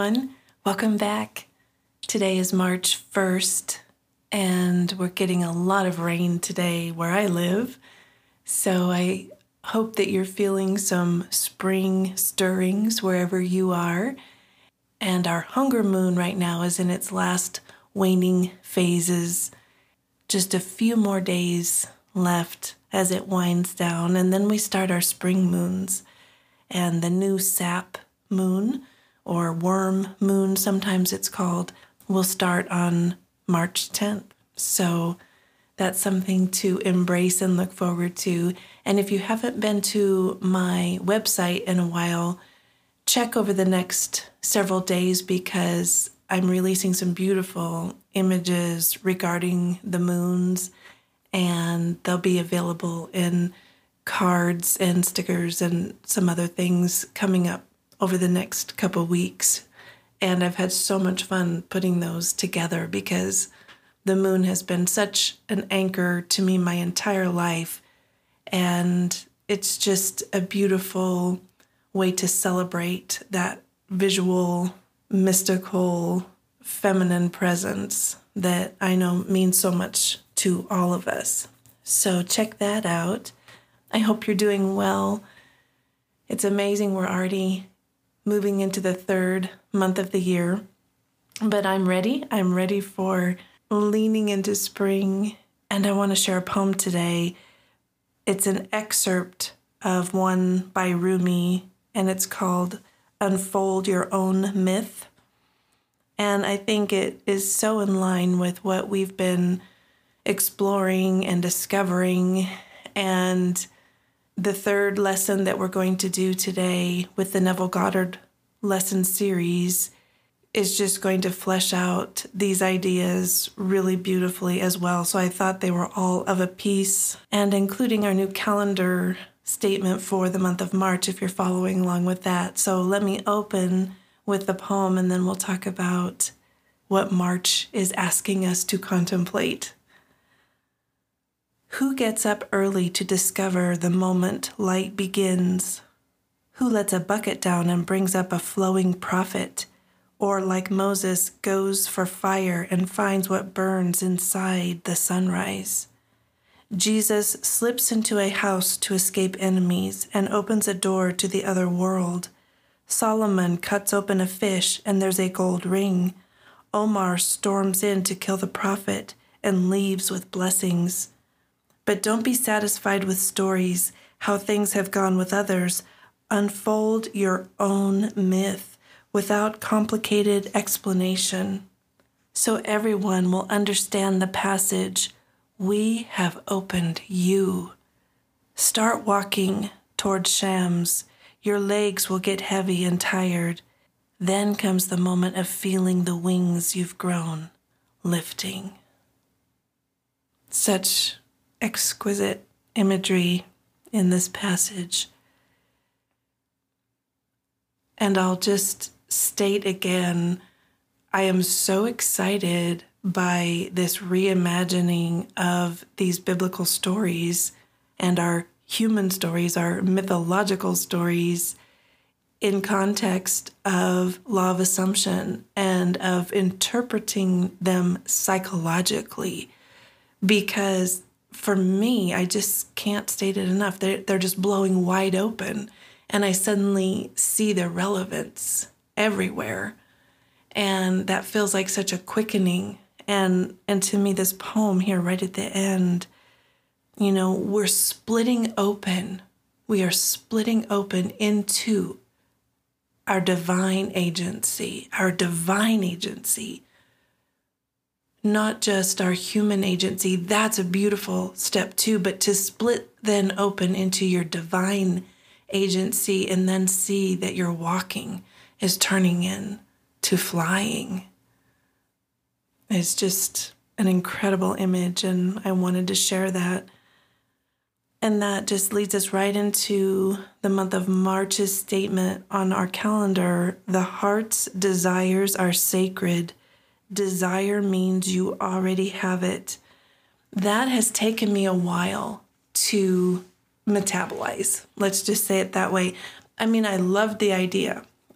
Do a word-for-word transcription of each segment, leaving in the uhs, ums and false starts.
everyone. Welcome back. Today is March first, and we're getting a lot of rain today where I live. So I hope that you're feeling some spring stirrings wherever you are. And our hunger moon right now is in its last waning phases. Just a few more days left as it winds down, and then we start our spring moons. And the new sap moon, or worm moon, sometimes it's called, will start on March tenth. So that's something to embrace and look forward to. And if you haven't been to my website in a while, check over the next several days because I'm releasing some beautiful images regarding the moons, and they'll be available in cards and stickers and some other things coming up over the next couple weeks. And I've had so much fun putting those together because the moon has been such an anchor to me my entire life. And it's just a beautiful way to celebrate that visual, mystical, feminine presence that I know means so much to all of us. So check that out. I hope you're doing well. It's amazing we're already moving into the third month of the year, but I'm ready. I'm ready for leaning into spring, and I want to share a poem today. It's an excerpt of one by Rumi, and it's called Unfold Your Own Myth. And I think it is so in line with what we've been exploring and discovering. And the third lesson that we're going to do today with the Neville Goddard lesson series is just going to flesh out these ideas really beautifully as well. So I thought they were all of a piece, and including our new calendar statement for the month of March, if you're following along with that. So let me open with the poem, and then we'll talk about what March is asking us to contemplate. Who gets up early to discover the moment light begins? Who lets a bucket down and brings up a flowing prophet? Or, like Moses, goes for fire and finds what burns inside the sunrise? Jesus slips into a house to escape enemies and opens a door to the other world. Solomon cuts open a fish and there's a gold ring. Omar storms in to kill the prophet and leaves with blessings. But don't be satisfied with stories, how things have gone with others. Unfold your own myth without complicated explanation, so everyone will understand the passage, we have opened you. Start walking toward Shams. Your legs will get heavy and tired. Then comes the moment of feeling the wings you've grown, lifting. Such exquisite imagery in this passage. And I'll just state again, I am so excited by this reimagining of these biblical stories and our human stories, our mythological stories, in context of law of assumption and of interpreting them psychologically. Because for me, I just can't state it enough. They're, they're just blowing wide open. And I suddenly see their relevance everywhere. And that feels like such a quickening. And, and to me, this poem here right at the end, you know, we're splitting open. We are splitting open into our divine agency, our divine agency. Not just our human agency. That's a beautiful step too, but to split then open into your divine agency and then see that your walking is turning into flying. It's just an incredible image, and I wanted to share that. And that just leads us right into the month of March's statement on our calendar. The heart's desires are sacred. Desire means you already have it. That has taken me a while to metabolize. Let's just say it that way. I mean, I loved the idea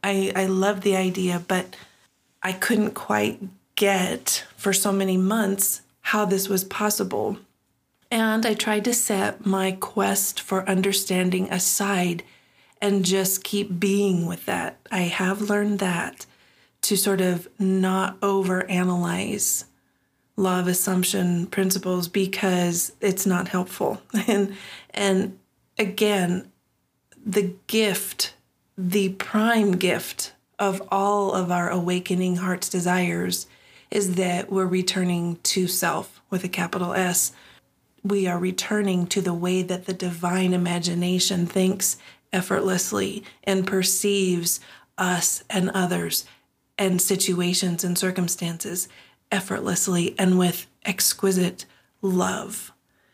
I, I love the idea, but I couldn't quite get for so many months how this was possible. And I tried to set my quest for understanding aside and just keep being with that. I have learned that to sort of not overanalyze law of assumption principles because it's not helpful. And and again, the gift, the prime gift of all of our awakening heart's desires is that we're returning to self with a capital S. We are returning to the way that the divine imagination thinks effortlessly and perceives us and others and situations and circumstances effortlessly and with exquisite love.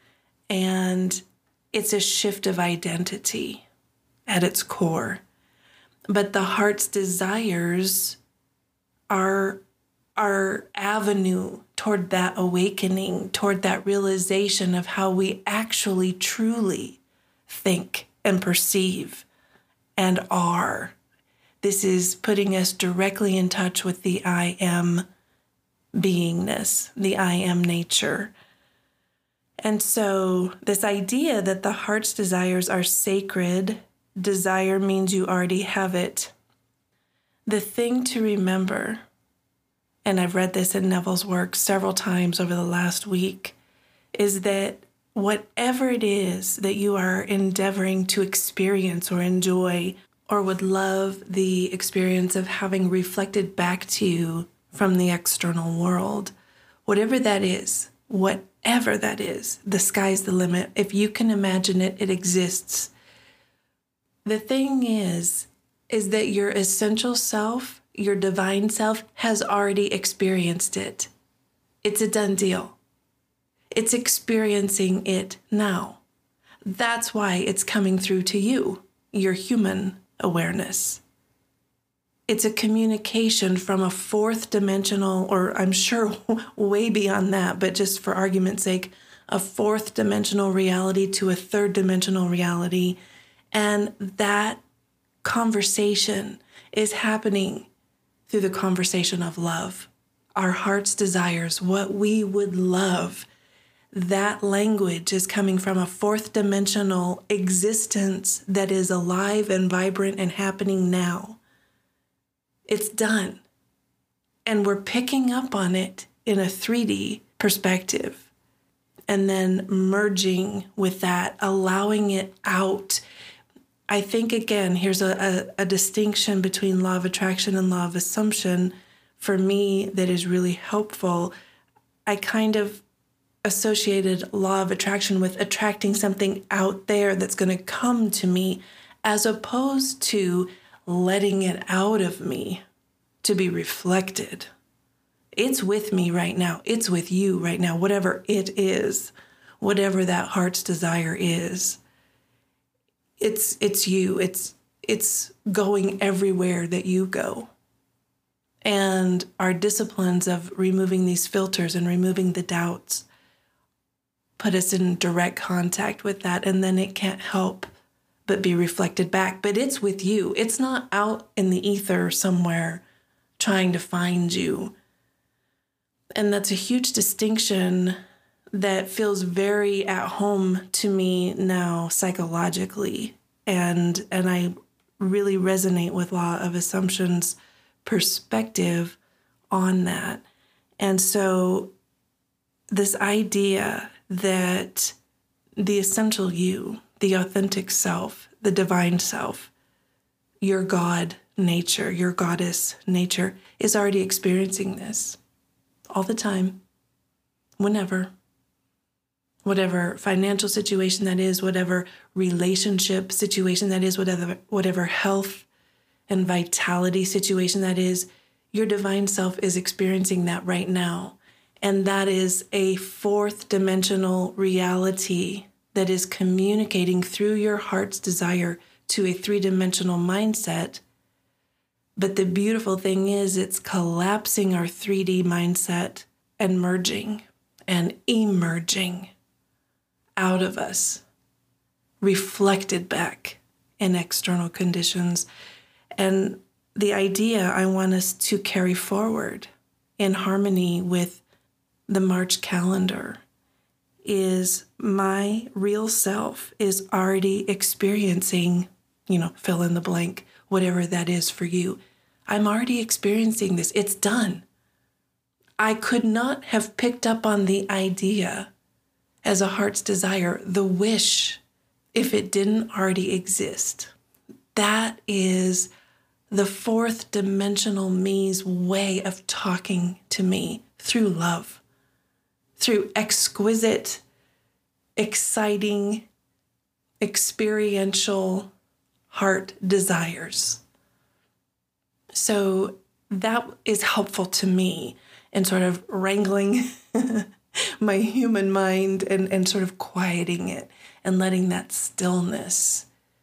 And it's a shift of identity at its core. But the heart's desires are our avenue toward that awakening, toward that realization of how we actually truly think and perceive and are. This is putting us directly in touch with the I am beingness, the I am nature. And so this idea that the heart's desires are sacred, desire means you already have it. The thing to remember, and I've read this in Neville's work several times over the last week, is that whatever it is that you are endeavoring to experience or enjoy or would love the experience of having reflected back to you from the external world, whatever that is, whatever that is, the sky's the limit. If you can imagine it, it exists. The thing is, is that your essential self, your divine self, has already experienced it. It's a done deal. It's experiencing it now. That's why it's coming through to you, your human awareness. It's a communication from a fourth dimensional, or I'm sure way beyond that, but just for argument's sake, a fourth dimensional reality to a third dimensional reality. And that conversation is happening through the conversation of love. Our heart's desires, what we would love, that language is coming from a fourth dimensional existence that is alive and vibrant and happening now. It's done. And we're picking up on it in a three D perspective and then merging with that, allowing it out. I think, again, here's a, a, a distinction between law of attraction and law of assumption for me that is really helpful. I kind of associated law of attraction with attracting something out there that's going to come to me, as opposed to letting it out of me to be reflected. It's with me right now. It's with you right now, whatever it is, whatever that heart's desire is. It's it's you. It's it's going everywhere that you go. And our disciplines of removing these filters and removing the doubts put us in direct contact with that, and then it can't help but be reflected back. But it's with you. It's not out in the ether somewhere trying to find you. And that's a huge distinction that feels very at home to me now psychologically. And, and I really resonate with law of assumptions perspective on that. And so this idea that the essential you, the authentic self, the divine self, your God nature, your goddess nature is already experiencing this all the time, whenever, whatever financial situation that is, whatever relationship situation that is, whatever, whatever health and vitality situation that is, your divine self is experiencing that right now. And that is a fourth dimensional reality that is communicating through your heart's desire to a three-dimensional mindset. But the beautiful thing is it's collapsing our three D mindset and merging and emerging out of us, reflected back in external conditions. And the idea I want us to carry forward in harmony with the March calendar is my real self is already experiencing, you know, fill in the blank, whatever that is for you. I'm already experiencing this. It's done. I could not have picked up on the idea as a heart's desire, the wish, if it didn't already exist. That is the fourth dimensional me's way of talking to me through love, through exquisite, exciting, experiential heart desires. So that is helpful to me in sort of wrangling my human mind and, and sort of quieting it and letting that stillness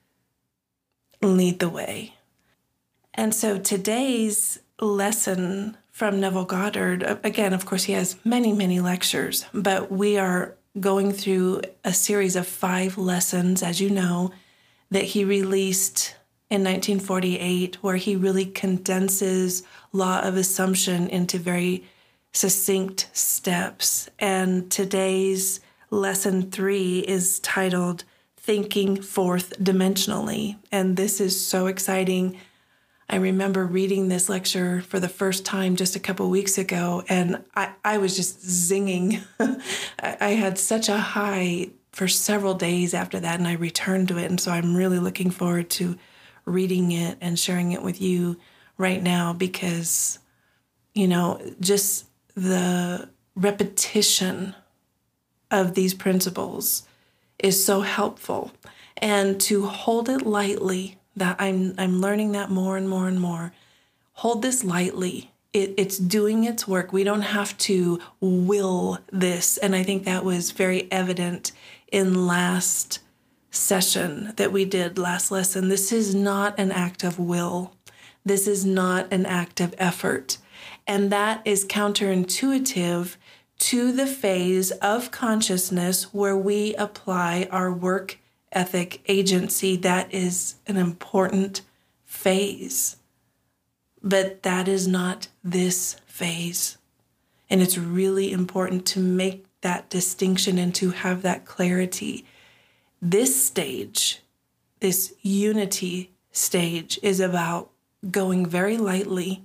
lead the way. And so today's lesson from Neville Goddard, again, of course, he has many, many lectures, but we are going through a series of five lessons, as you know, that he released in nineteen forty-eight, where he really condenses law of assumption into very succinct steps. And today's lesson three is titled Thinking Fourth Dimensionally. And this is so exciting. I remember reading this lecture for the first time just a couple weeks ago, and I, I was just zinging. I, I had such a high for several days after that, and I returned to it. And so I'm really looking forward to reading it and sharing it with you right now because, you know, just the repetition of these principles is so helpful. And to hold it lightly, that I'm I'm learning that more and more and more. Hold this lightly. It, it's doing its work. We don't have to will this. And I think that was very evident in last session that we did, last lesson. This is not an act of will. This is not an act of effort. And that is counterintuitive to the phase of consciousness where we apply our work ethic agency. That is an important phase. But that is not this phase. And it's really important to make that distinction and to have that clarity. This stage, this unity stage, is about going very lightly.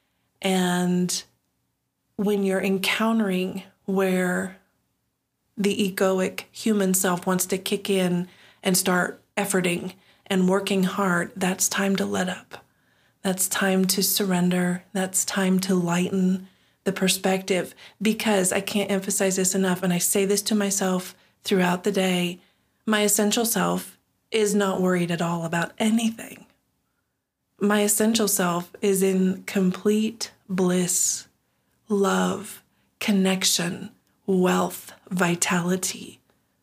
And when you're encountering where the egoic human self wants to kick in and start efforting and working hard, that's time to let up. That's time to surrender. That's time to lighten the perspective, because I can't emphasize this enough, and I say this to myself throughout the day, my essential self is not worried at all about anything. My essential self is in complete bliss, love, connection, wealth, vitality.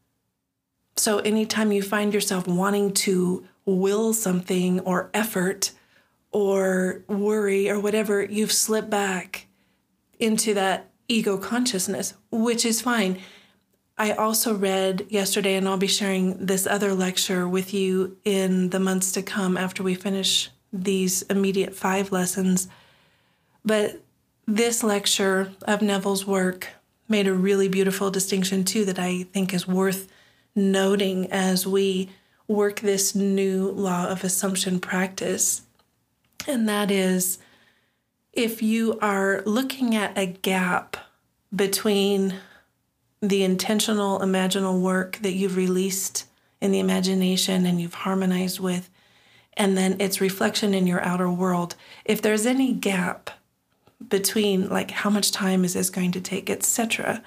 So anytime you find yourself wanting to will something or effort or worry or whatever, you've slipped back into that ego consciousness, which is fine. I also read yesterday, and I'll be sharing this other lecture with you in the months to come after we finish these immediate five lessons. But this lecture of Neville's work made a really beautiful distinction too that I think is worth noting as we work this new law of assumption practice. And that is, if you are looking at a gap between the intentional imaginal work that you've released in the imagination and you've harmonized with, and then its reflection in your outer world, if there's any gap between, like, how much time is this going to take, et cetera,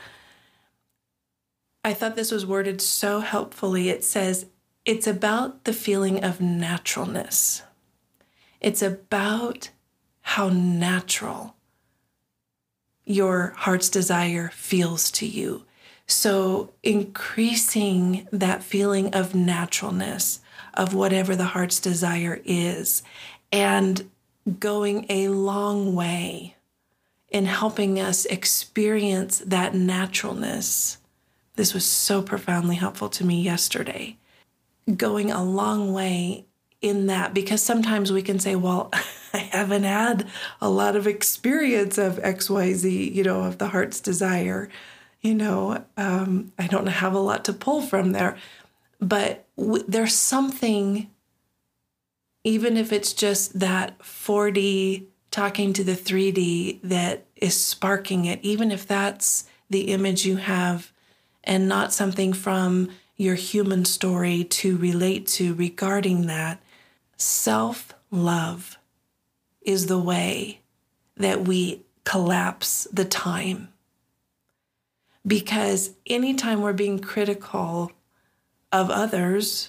I thought this was worded so helpfully. It says, it's about the feeling of naturalness. It's about how natural your heart's desire feels to you. So increasing that feeling of naturalness of whatever the heart's desire is, and going a long way in helping us experience that naturalness. This was so profoundly helpful to me yesterday. Going a long way in that, because sometimes we can say, well, I haven't had a lot of experience of X Y Z, you know, of the heart's desire. You know, um, I don't have a lot to pull from there. But w- there's something, even if it's just that four D talking to the three D that is sparking it, even if that's the image you have and not something from your human story to relate to regarding that, self-love is the way that we collapse the time. Because anytime we're being critical of others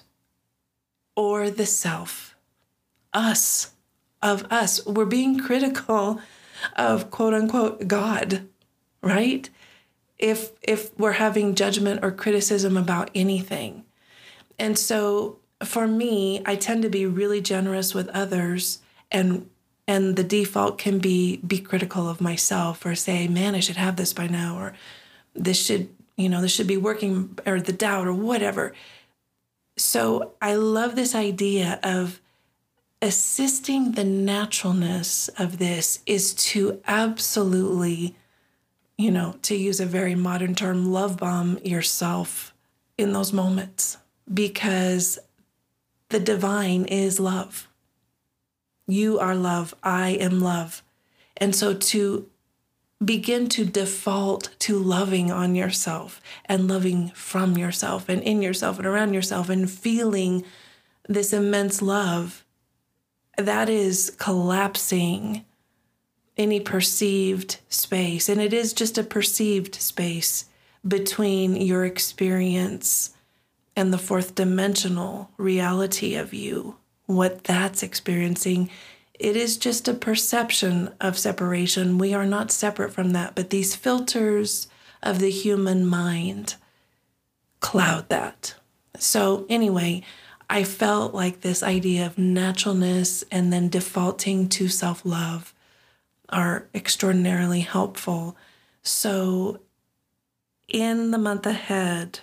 or the self, us, of us, we're being critical of quote unquote God, right? If if we're having judgment or criticism about anything. And so for me, I tend to be really generous with others, and and the default can be be critical of myself or say, man, I should have this by now, or this should, you know, this should be working, or the doubt or whatever. So I love this idea of assisting the naturalness of this is to absolutely, you know, to use a very modern term, love bomb yourself in those moments, because the divine is love. You are love. I am love. And so to begin to default to loving on yourself and loving from yourself and in yourself and around yourself and feeling this immense love, that is collapsing any perceived space. And it is just a perceived space between your experience and the fourth dimensional reality of you, what that's experiencing. It is just a perception of separation. We are not separate from that, but these filters of the human mind cloud that. So anyway, I felt like this idea of naturalness and then defaulting to self-love are extraordinarily helpful. So in the month ahead,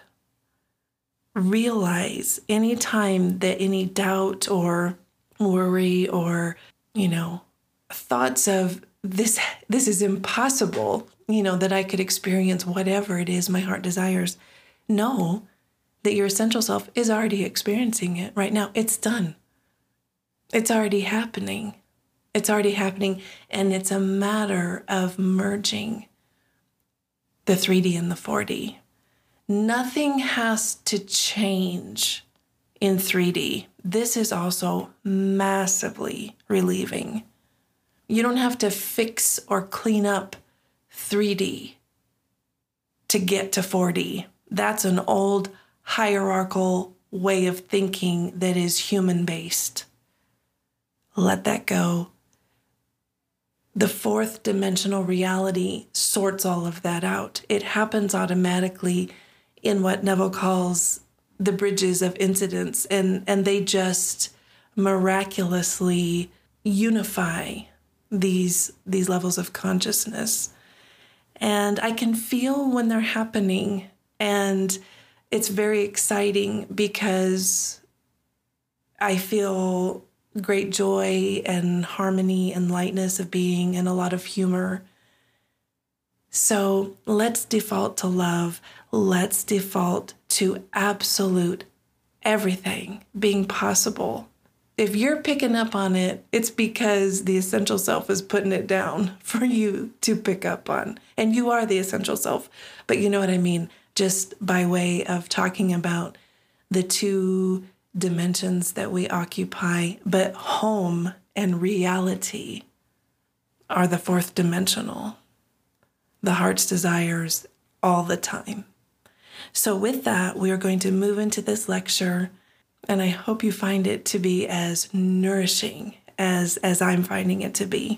realize anytime that any doubt or worry or, you know, thoughts of this, this is impossible, you know, that I could experience whatever it is my heart desires, know that your essential self is already experiencing it right now. It's done. It's already happening. It's already happening. And it's a matter of merging the three D and the four D. Nothing has to change in three D. This is also massively relieving. You don't have to fix or clean up three D to get to four D. That's an old hierarchical way of thinking that is human-based. Let that go. The fourth dimensional reality sorts all of that out. It happens automatically in what Neville calls the bridges of incidence, and, and they just miraculously unify these, these levels of consciousness. And I can feel when they're happening, and it's very exciting because I feel great joy and harmony and lightness of being and a lot of humor. So let's default to love. Let's default to absolute everything being possible. If you're picking up on it, it's because the essential self is putting it down for you to pick up on. And you are the essential self. But you know what I mean? Just by way of talking about the two dimensions that we occupy, but home and reality are the fourth dimensional. The heart's desires all the time. So with that, we are going to move into this lecture, and I hope you find it to be as nourishing as, as I'm finding it to be.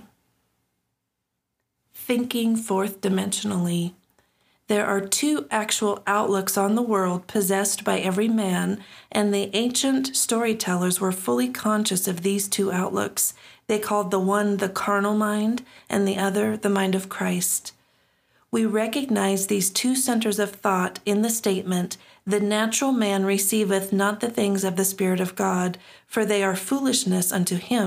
Thinking fourth dimensionally, there are two actual outlooks on the world possessed by every man, and the ancient storytellers were fully conscious of these two outlooks. They called the one the carnal mind, and the other the mind of Christ. We recognize these two centers of thought in the statement, "The natural man receiveth not the things of the Spirit of God, for they are foolishness unto him,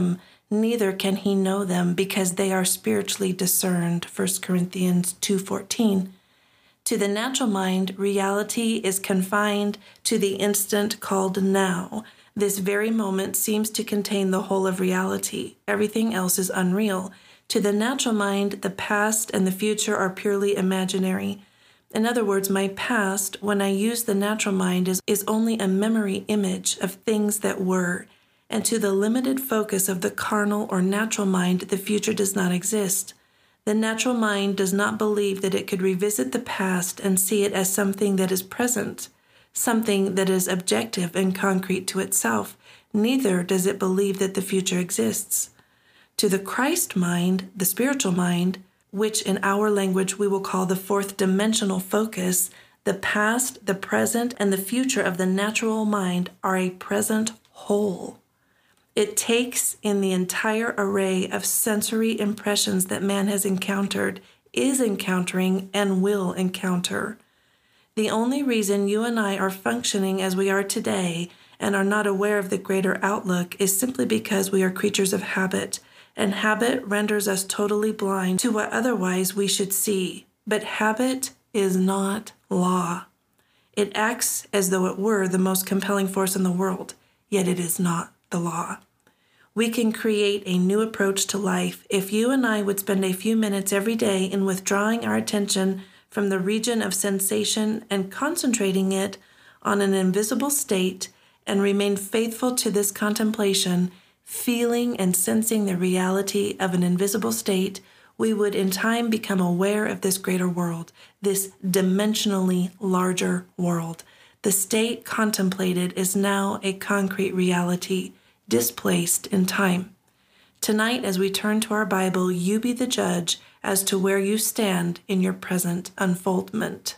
neither can he know them because they are spiritually discerned. First Corinthians two fourteen. To the natural mind, reality is confined to the instant called now. This very moment seems to contain the whole of reality. Everything else is unreal. To the natural mind, the past and the future are purely imaginary. In other words, my past, when I use the natural mind, is, is only a memory image of things that were. And to the limited focus of the carnal or natural mind, the future does not exist. The natural mind does not believe that it could revisit the past and see it as something that is present, something that is objective and concrete to itself. Neither does it believe that the future exists. To the Christ mind, the spiritual mind, which in our language we will call the fourth dimensional focus, the past, the present, and the future of the natural mind are a present whole. It takes in the entire array of sensory impressions that man has encountered, is encountering, and will encounter. The only reason you and I are functioning as we are today and are not aware of the greater outlook is simply because we are creatures of habit, and habit renders us totally blind to what otherwise we should see. But habit is not law. It acts as though it were the most compelling force in the world, yet it is not the law. We can create a new approach to life if you and I would spend a few minutes every day in withdrawing our attention from the region of sensation and concentrating it on an invisible state and remain faithful to this contemplation, feeling and sensing the reality of an invisible state, we would in time become aware of this greater world, this dimensionally larger world. The state contemplated is now a concrete reality, displaced in time. Tonight, as we turn to our Bible, you be the judge as to where you stand in your present unfoldment.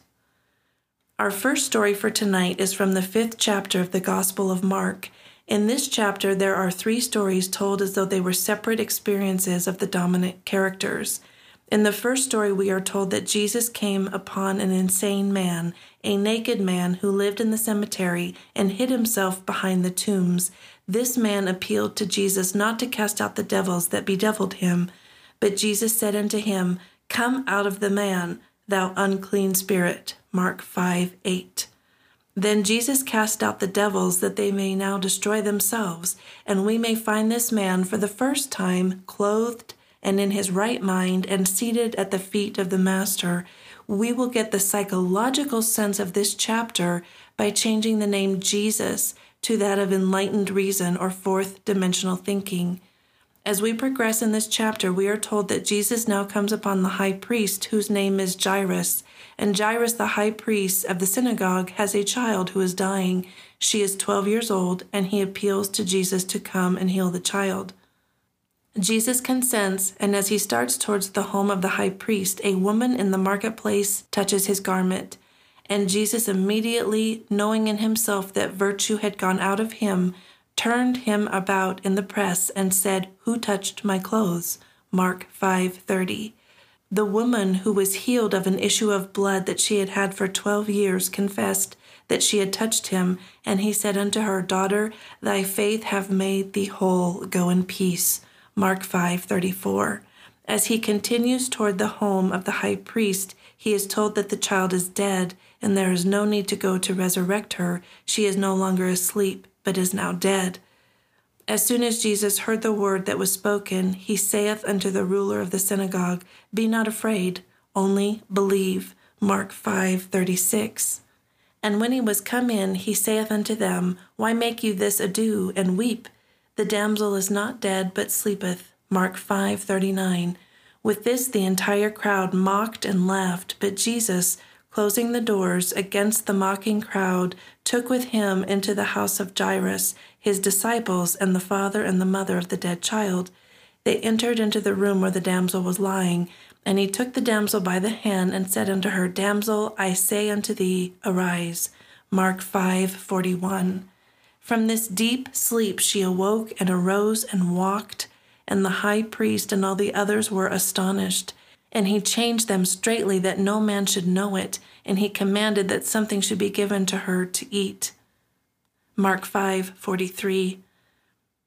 Our first story for tonight is from the fifth chapter of the Gospel of Mark. In this chapter, there are three stories told as though they were separate experiences of the dominant characters. In the first story, we are told that Jesus came upon an insane man, a naked man who lived in the cemetery and hid himself behind the tombs. This man appealed to Jesus not to cast out the devils that bedeviled him, but Jesus said unto him, "Come out of the man, thou unclean spirit." Mark five eight. Then Jesus cast out the devils that they may now destroy themselves, and we may find this man for the first time clothed and in his right mind and seated at the feet of the Master. We will get the psychological sense of this chapter by changing the name Jesus to that of enlightened reason or fourth dimensional thinking. As we progress in this chapter, we are told that Jesus now comes upon the high priest whose name is Jairus, and Jairus, the high priest of the synagogue, has a child who is dying. She is twelve years old, and he appeals to Jesus to come and heal the child. Jesus consents, and as he starts towards the home of the high priest, a woman in the marketplace touches his garment. And Jesus, immediately knowing in himself that virtue had gone out of him, turned him about in the press and said, "Who touched my clothes?" Mark five thirty. The woman who was healed of an issue of blood that she had had for twelve years confessed that she had touched him, and he said unto her, "Daughter, thy faith hath made thee whole. Go in peace." Mark five thirty-four. As he continues toward the home of the high priest, he is told that the child is dead, and there is no need to go to resurrect her. She is no longer asleep, but is now dead. As soon as Jesus heard the word that was spoken, he saith unto the ruler of the synagogue, "Be not afraid, only believe." Mark five thirty-six. And when he was come in, he saith unto them, "Why make you this ado, and weep? The damsel is not dead, but sleepeth." Mark five thirty-nine. With this the entire crowd mocked and laughed, but Jesus, closing the doors against the mocking crowd, took with him into the house of Jairus his disciples and the father and the mother of the dead child. They entered into the room where the damsel was lying, and he took the damsel by the hand and said unto her, "Damsel, I say unto thee, arise." Mark five forty-one. From this deep sleep she awoke and arose and walked, and the high priest and all the others were astonished. And he changed them straitly that no man should know it, and he commanded that something should be given to her to eat. Mark five forty-three.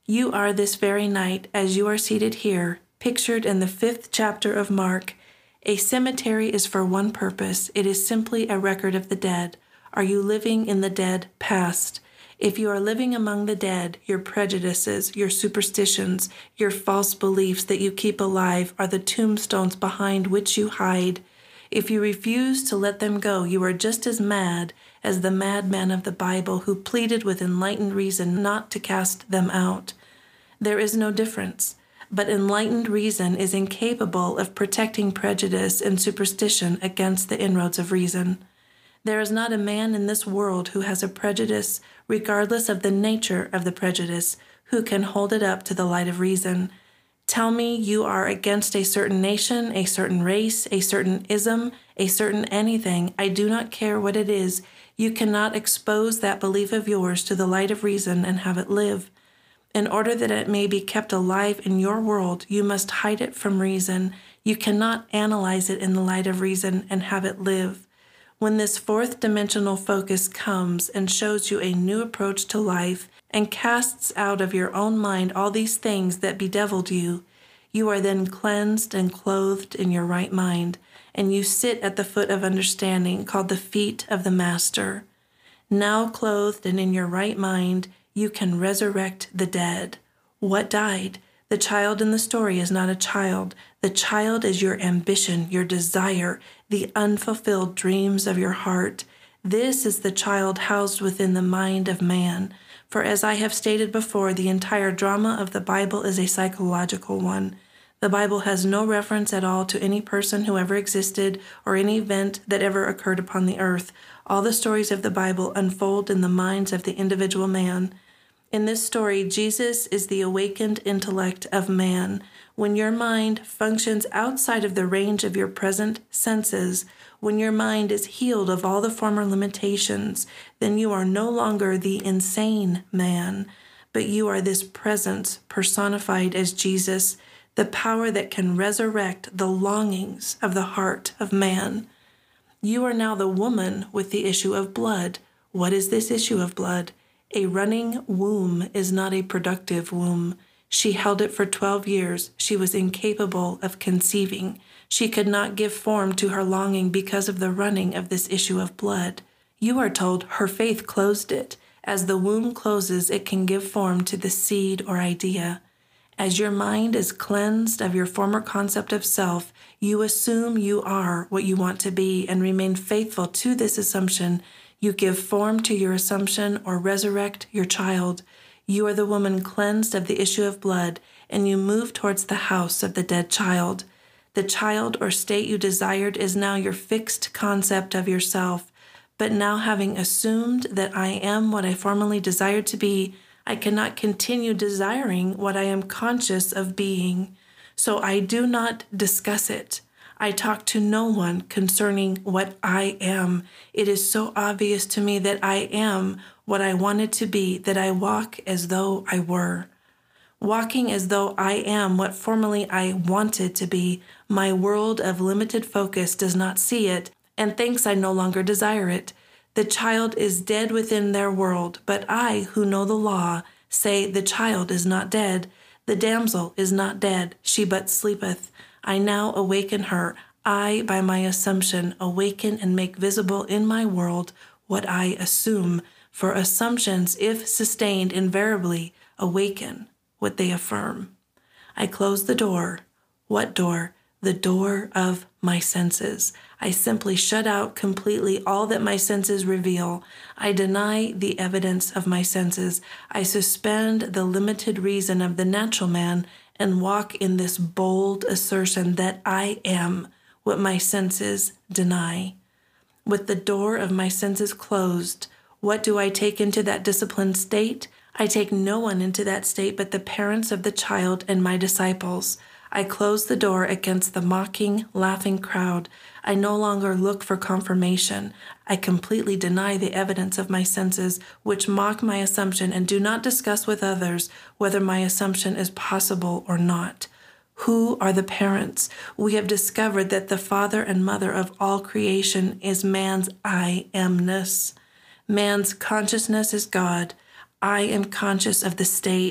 You are this very night, as you are seated here, pictured in the fifth chapter of Mark. A cemetery is for one purpose. It is simply a record of the dead. Are you living in the dead past? If you are living among the dead, your prejudices, your superstitions, your false beliefs that you keep alive are the tombstones behind which you hide. If you refuse to let them go, you are just as mad as the madman of the Bible who pleaded with enlightened reason not to cast them out. There is no difference, but enlightened reason is incapable of protecting prejudice and superstition against the inroads of reason. There is not a man in this world who has a prejudice, regardless of the nature of the prejudice, who can hold it up to the light of reason. Tell me you are against a certain nation, a certain race, a certain ism, a certain anything. I do not care what it is. You cannot expose that belief of yours to the light of reason and have it live. In order that it may be kept alive in your world, you must hide it from reason. You cannot analyze it in the light of reason and have it live. When this fourth dimensional focus comes and shows you a new approach to life and casts out of your own mind all these things that bedeviled you, you are then cleansed and clothed in your right mind, and you sit at the foot of understanding called the feet of the Master. Now clothed and in your right mind, you can resurrect the dead. What died? The child in the story is not a child. The child is your ambition, your desire, the unfulfilled dreams of your heart. This is the child housed within the mind of man. For as I have stated before, the entire drama of the Bible is a psychological one. The Bible has no reference at all to any person who ever existed or any event that ever occurred upon the earth. All the stories of the Bible unfold in the minds of the individual man. In this story, Jesus is the awakened intellect of man. When your mind functions outside of the range of your present senses, when your mind is healed of all the former limitations, then you are no longer the insane man, but you are this presence personified as Jesus, the power that can resurrect the longings of the heart of man. You are now the woman with the issue of blood. What is this issue of blood? A running womb is not a productive womb. She held it for twelve years. She was incapable of conceiving. She could not give form to her longing because of the running of this issue of blood. You are told her faith closed it. As the womb closes, it can give form to the seed or idea. As your mind is cleansed of your former concept of self, you assume you are what you want to be and remain faithful to this assumption. You give form to your assumption or resurrect your child. You are the woman cleansed of the issue of blood, and you move towards the house of the dead child. The child or state you desired is now your fixed concept of yourself. But now, having assumed that I am what I formerly desired to be, I cannot continue desiring what I am conscious of being. So I do not discuss it. I talk to no one concerning what I am. It is so obvious to me that I am what I wanted to be that I walk as though I were. Walking as though I am what formerly I wanted to be, my world of limited focus does not see it and thinks I no longer desire it. The child is dead within their world, but I, who know the law, say the child is not dead. The damsel is not dead, she but sleepeth. I now awaken her. I, by my assumption, awaken and make visible in my world what I assume. For assumptions, if sustained invariably, awaken what they affirm. I close the door. What door? The door of my senses. I simply shut out completely all that my senses reveal. I deny the evidence of my senses. I suspend the limited reason of the natural man and walk in this bold assertion that I am what my senses deny. With the door of my senses closed, what do I take into that disciplined state? I take no one into that state but the parents of the child and my disciples. I close the door against the mocking, laughing crowd. I no longer look for confirmation. I completely deny the evidence of my senses, which mock my assumption and do not discuss with others whether my assumption is possible or not. Who are the parents? We have discovered that the father and mother of all creation is man's I amness. Man's consciousness is God. I am conscious of the state.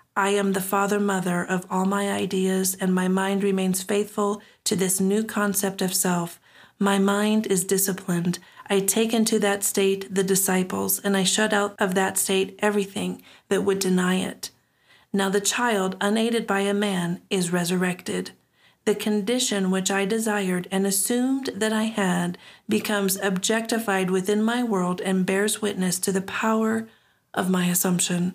I am the father-mother of all my ideas, and my mind remains faithful to this new concept of self. My mind is disciplined. I take into that state the disciples, and I shut out of that state everything that would deny it. Now the child, unaided by a man, is resurrected. The condition which I desired and assumed that I had becomes objectified within my world and bears witness to the power of my assumption.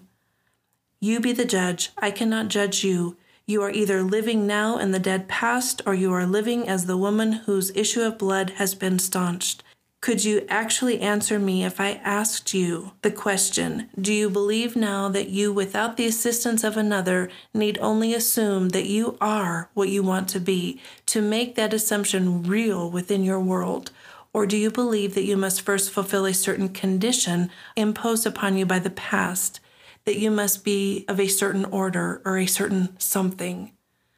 You be the judge. I cannot judge you. You are either living now in the dead past, or you are living as the woman whose issue of blood has been staunched. Could you actually answer me if I asked you the question, do you believe now that you, without the assistance of another, need only assume that you are what you want to be to make that assumption real within your world? Or do you believe that you must first fulfill a certain condition imposed upon you by the past, that you must be of a certain order or a certain something?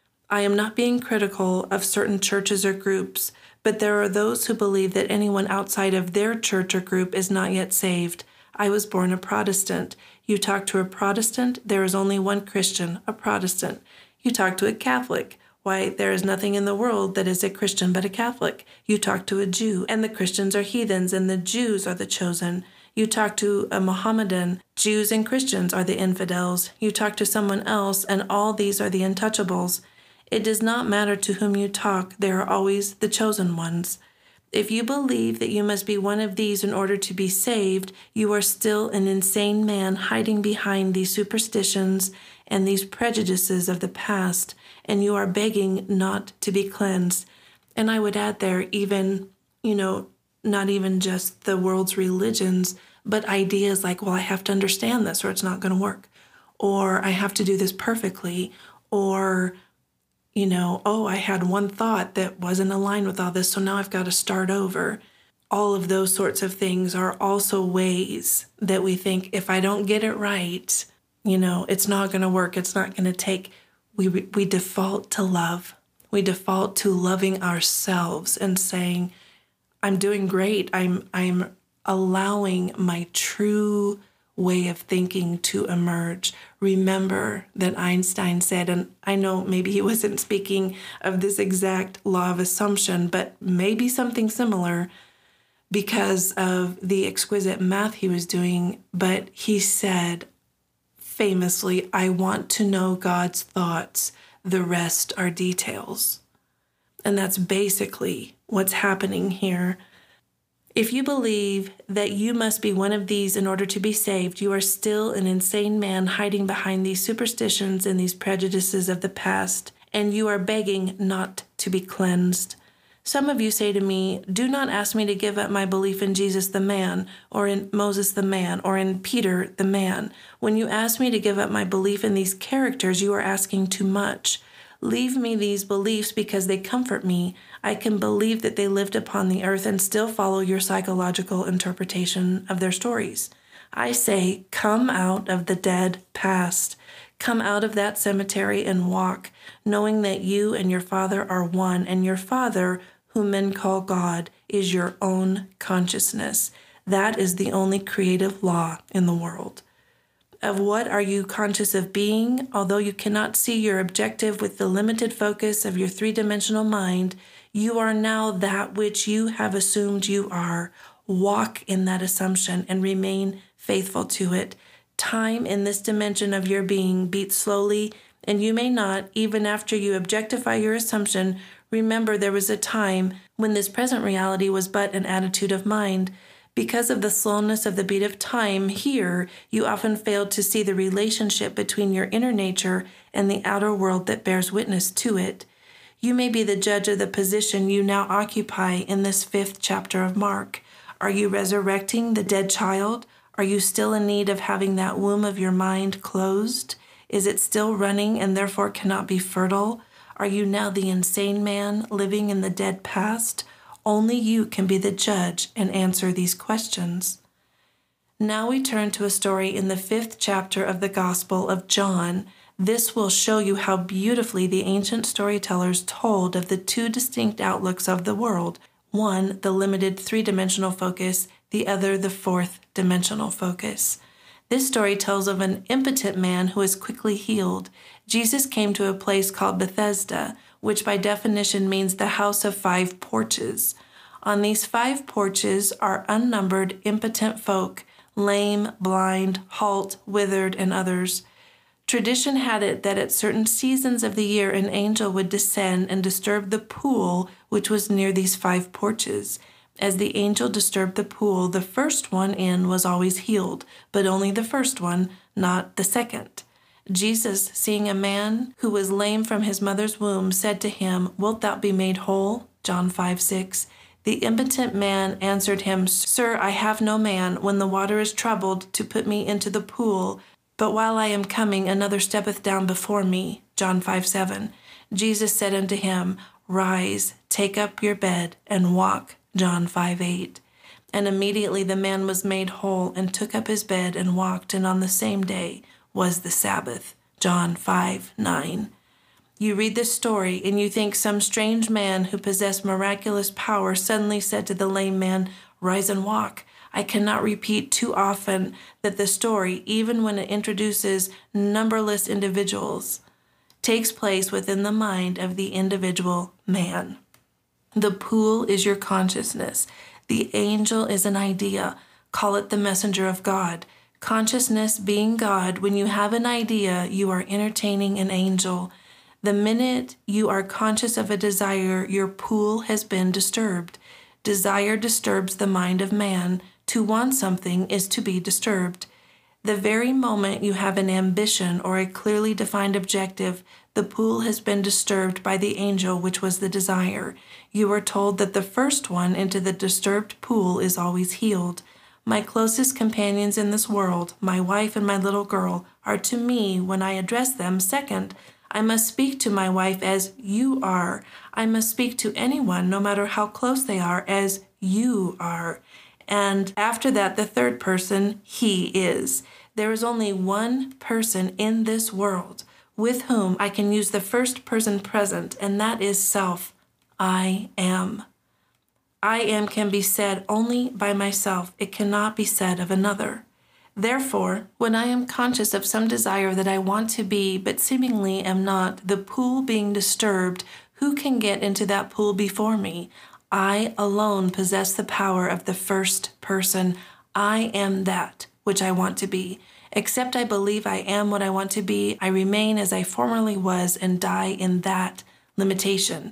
I am not being critical of certain churches or groups, but there are those who believe that anyone outside of their church or group is not yet saved. I was born a Protestant. You talk to a Protestant, there is only one Christian, a Protestant. You talk to a Catholic. Why, there is nothing in the world that is a Christian but a Catholic. You talk to a Jew, and the Christians are heathens, and the Jews are the chosen. You talk to a Mohammedan, Jews and Christians are the infidels. You talk to someone else, and all these are the untouchables. It does not matter to whom you talk, they are always the chosen ones. If you believe that you must be one of these in order to be saved, you are still an insane man hiding behind these superstitions and these prejudices of the past, and you are begging not to be cleansed. And I would add there even, you know, not even just the world's religions, but ideas like, well, I have to understand this or it's not going to work, or I have to do this perfectly, or you know, oh, I had one thought that wasn't aligned with all this, so now I've got to start over. All of those sorts of things are also ways that we think if I don't get it right, you know, it's not going to work. It's not going to take. We we default to love. We default to loving ourselves and saying, I'm doing great. I'm I'm allowing my true way of thinking to emerge. Remember that Einstein said, and I know maybe he wasn't speaking of this exact law of assumption, but maybe something similar because of the exquisite math he was doing. But he said famously, I want to know God's thoughts. The rest are details. And that's basically what's happening here. If you believe that you must be one of these in order to be saved, you are still an insane man hiding behind these superstitions and these prejudices of the past, and you are begging not to be cleansed. Some of you say to me, do not ask me to give up my belief in Jesus the man, or in Moses the man, or in Peter the man. When you ask me to give up my belief in these characters, you are asking too much. Leave me these beliefs because they comfort me. I can believe that they lived upon the earth and still follow your psychological interpretation of their stories. I say, come out of the dead past. Come out of that cemetery and walk, knowing that you and your Father are one, and your Father, whom men call God, is your own consciousness. That is the only creative law in the world. Of what are you conscious of being? Although you cannot see your objective with the limited focus of your three-dimensional mind, you are now that which you have assumed you are. Walk in that assumption and remain faithful to it. Time in this dimension of your being beats slowly, and you may not, even after you objectify your assumption, remember there was a time when this present reality was but an attitude of mind. Because of the slowness of the beat of time here, you often fail to see the relationship between your inner nature and the outer world that bears witness to it. You may be the judge of the position you now occupy in this fifth chapter of Mark. Are you resurrecting the dead child? Are you still in need of having that womb of your mind closed? Is it still running and therefore cannot be fertile? Are you now the insane man living in the dead past? Only you can be the judge and answer these questions. Now we turn to a story in the fifth chapter of the Gospel of John. This will show you how beautifully the ancient storytellers told of the two distinct outlooks of the world. One, the limited three-dimensional focus, the other, the fourth dimensional focus. This story tells of an impotent man who is quickly healed. Jesus came to a place called Bethesda, which by definition means the house of five porches. On these five porches are unnumbered impotent folk, lame, blind, halt, withered, and others. Tradition had it that at certain seasons of the year an angel would descend and disturb the pool which was near these five porches. As the angel disturbed the pool, the first one in was always healed, but only the first one, not the second. Jesus, seeing a man who was lame from his mother's womb, said to him, "Wilt thou be made whole?" John five six. The impotent man answered him, "Sir, I have no man, when the water is troubled, to put me into the pool. But while I am coming, another steppeth down before me." John five seven. Jesus said unto him, "Rise, take up your bed, and walk." John five eight. And immediately the man was made whole, and took up his bed, and walked, and on the same day was the Sabbath. John five nine. You read this story, and you think some strange man who possessed miraculous power suddenly said to the lame man, "Rise and walk." I cannot repeat too often that the story, even when it introduces numberless individuals, takes place within the mind of the individual man. The pool is your consciousness. The angel is an idea. Call it the messenger of God. Consciousness being God, when you have an idea, you are entertaining an angel. The minute you are conscious of a desire, your pool has been disturbed. Desire disturbs the mind of man. To want something is to be disturbed. The very moment you have an ambition or a clearly defined objective, the pool has been disturbed by the angel, which was the desire. You are told that the first one into the disturbed pool is always healed. My closest companions in this world, my wife and my little girl, are to me, when I address them, second. I must speak to my wife as you are. I must speak to anyone, no matter how close they are, as you are. And after that, the third person, he is. There is only one person in this world with whom I can use the first person present, and that is self. I am. I am can be said only by myself. It cannot be said of another. Therefore, when I am conscious of some desire that I want to be, but seemingly am not, the pool being disturbed, who can get into that pool before me? I alone possess the power of the first person. I am that which I want to be. Except I believe I am what I want to be, I remain as I formerly was and die in that limitation.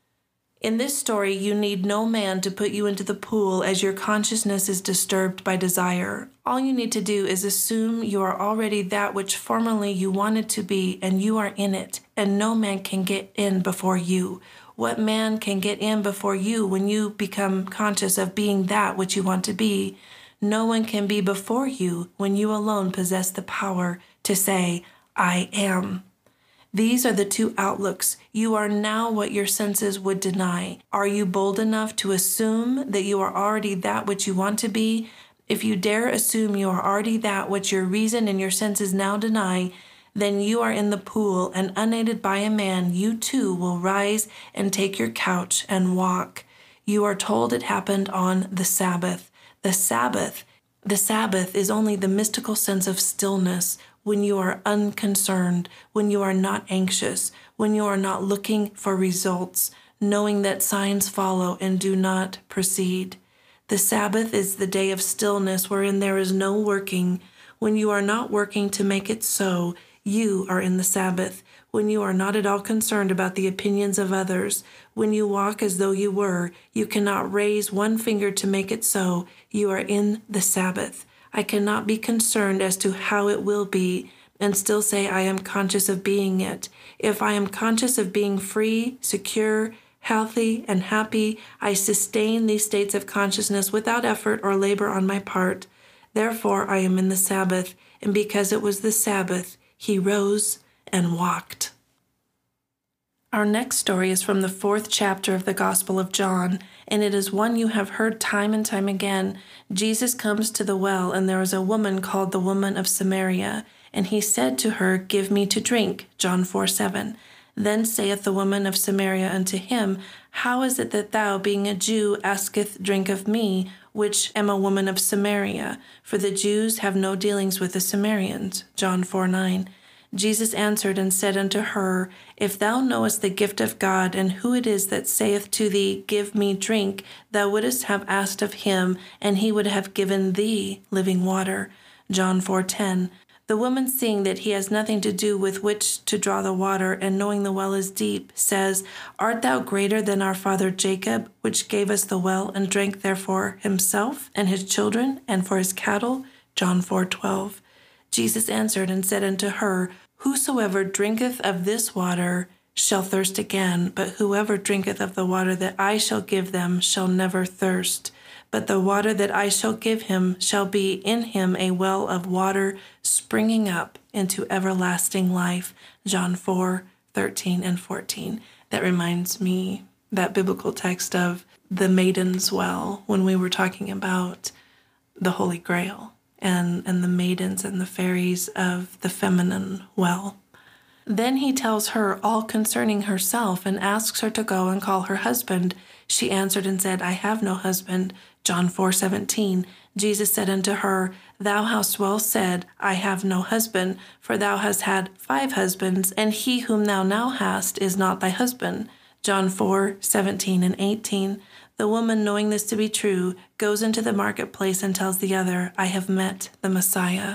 In this story, you need no man to put you into the pool as your consciousness is disturbed by desire. All you need to do is assume you are already that which formerly you wanted to be, and you are in it, and no man can get in before you. What man can get in before you when you become conscious of being that which you want to be? No one can be before you when you alone possess the power to say, I am. These are the two outlooks. You are now what your senses would deny. Are you bold enough to assume that you are already that which you want to be? If you dare assume you are already that which your reason and your senses now deny, then you are in the pool, and unaided by a man, you too will rise and take your couch and walk. You are told it happened on the Sabbath. The Sabbath, the Sabbath is only the mystical sense of stillness, when you are unconcerned, when you are not anxious, when you are not looking for results, knowing that signs follow and do not proceed. The Sabbath is the day of stillness wherein there is no working. When you are not working to make it so, you are in the Sabbath. When you are not at all concerned about the opinions of others, when you walk as though you were, you cannot raise one finger to make it so, you are in the Sabbath. I cannot be concerned as to how it will be and still say I am conscious of being it. If I am conscious of being free, secure, healthy, and happy, I sustain these states of consciousness without effort or labor on my part. Therefore, I am in the Sabbath, and because it was the Sabbath, he rose and walked. Our next story is from the fourth chapter of the Gospel of John, and it is one you have heard time and time again. Jesus comes to the well, and there is a woman called the woman of Samaria, and he said to her, Give me to drink, John four seven. Then saith the woman of Samaria unto him, How is it that thou, being a Jew, asketh drink of me, which am a woman of Samaria? For the Jews have no dealings with the Samaritans. John four nine. Jesus answered and said unto her, If thou knowest the gift of God, and who it is that saith to thee, Give me drink, thou wouldest have asked of him, and he would have given thee living water. John four ten. The woman, seeing that he has nothing to do with which to draw the water, and knowing the well is deep, says, Art thou greater than our father Jacob, which gave us the well, and drank therefore himself, and his children, and for his cattle? John four twelve. Jesus answered and said unto her, Whosoever drinketh of this water shall thirst again, but whoever drinketh of the water that I shall give them shall never thirst. But the water that I shall give him shall be in him a well of water springing up into everlasting life. John four thirteen and fourteen. That reminds me, that biblical text, of the maiden's well, when we were talking about the Holy Grail and, and the maidens and the fairies of the feminine well. Then he tells her all concerning herself and asks her to go and call her husband. She answered and said, I have no husband. John four seventeen. Jesus said unto her, Thou hast well said, I have no husband, for thou hast had five husbands, and he whom thou now hast is not thy husband. John four seventeen and eighteen. The woman, knowing this to be true, goes into the marketplace and tells the other, I have met the Messiah.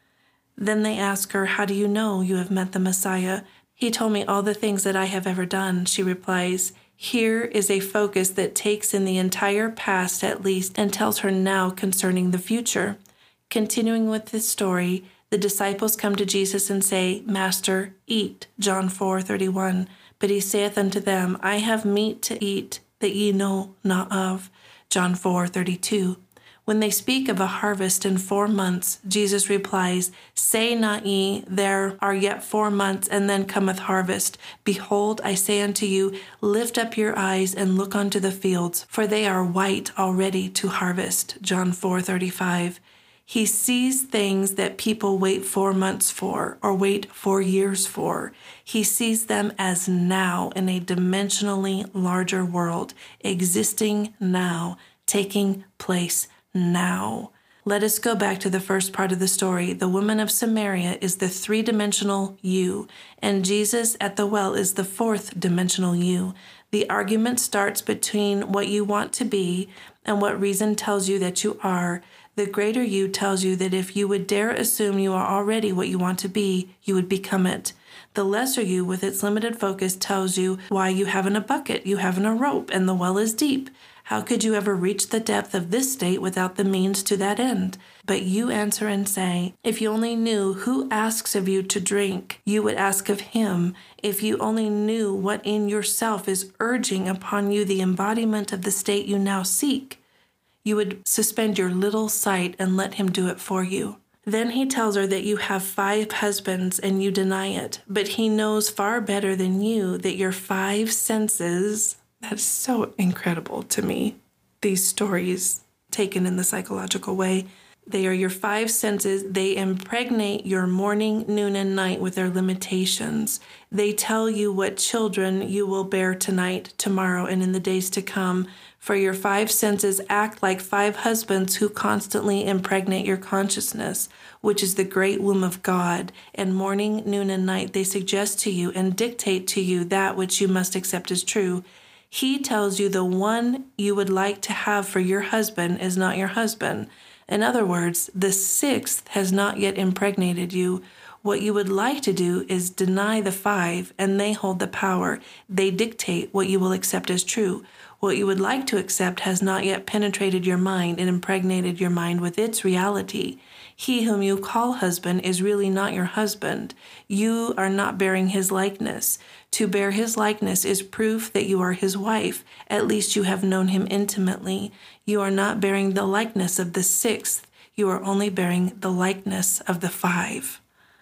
Then they ask her, How do you know you have met the Messiah? He told me all the things that I have ever done. She replies, Here is a focus that takes in the entire past at least and tells her now concerning the future. Continuing with this story, the disciples come to Jesus and say, Master, eat. John four thirty-one. But he saith unto them, I have meat to eat that ye know not of. John four thirty-two. When they speak of a harvest in four months, Jesus replies, Say not ye, there are yet four months, and then cometh harvest. Behold, I say unto you, lift up your eyes and look unto the fields, for they are white already to harvest. John four thirty-five. He sees things that people wait four months for, or wait four years for. He sees them as now in a dimensionally larger world, existing now, taking place now. Let us go back to the first part of the story. The woman of Samaria is the three-dimensional you, and Jesus at the well is the fourth-dimensional you. The argument starts between what you want to be and what reason tells you that you are. The greater you tells you that if you would dare assume you are already what you want to be, you would become it. The lesser you, with its limited focus, tells you why you haven't a bucket, you haven't a rope, and the well is deep. How could you ever reach the depth of this state without the means to that end? But you answer and say, if you only knew who asks of you to drink, you would ask of him. If you only knew what in yourself is urging upon you the embodiment of the state you now seek, you would suspend your little sight and let him do it for you. Then he tells her that you have five husbands and you deny it, but he knows far better than you that your five senses. That's so incredible to me. These stories taken in the psychological way. They are your five senses. They impregnate your morning, noon, and night with their limitations. They tell you what children you will bear tonight, tomorrow, and in the days to come. For your five senses act like five husbands who constantly impregnate your consciousness, which is the great womb of God. And morning, noon, and night they suggest to you and dictate to you that which you must accept as true. He tells you the one you would like to have for your husband is not your husband. In other words, the sixth has not yet impregnated you. What you would like to do is deny the five, and they hold the power. They dictate what you will accept as true. What you would like to accept has not yet penetrated your mind and impregnated your mind with its reality. He whom you call husband is really not your husband. You are not bearing his likeness. To bear his likeness is proof that you are his wife. At least you have known him intimately. You are not bearing the likeness of the sixth. You are only bearing the likeness of the five.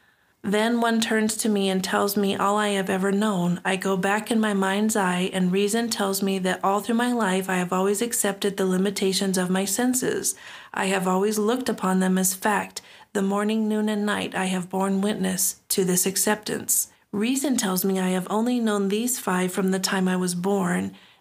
Then one turns to me and tells me all I have ever known. I go back in my mind's eye, and reason tells me that all through my life I have always accepted the limitations of my senses. I have always looked upon them as fact. The morning, noon, and night I have borne witness to this acceptance. Reason tells me I have only known these five from the time I was born.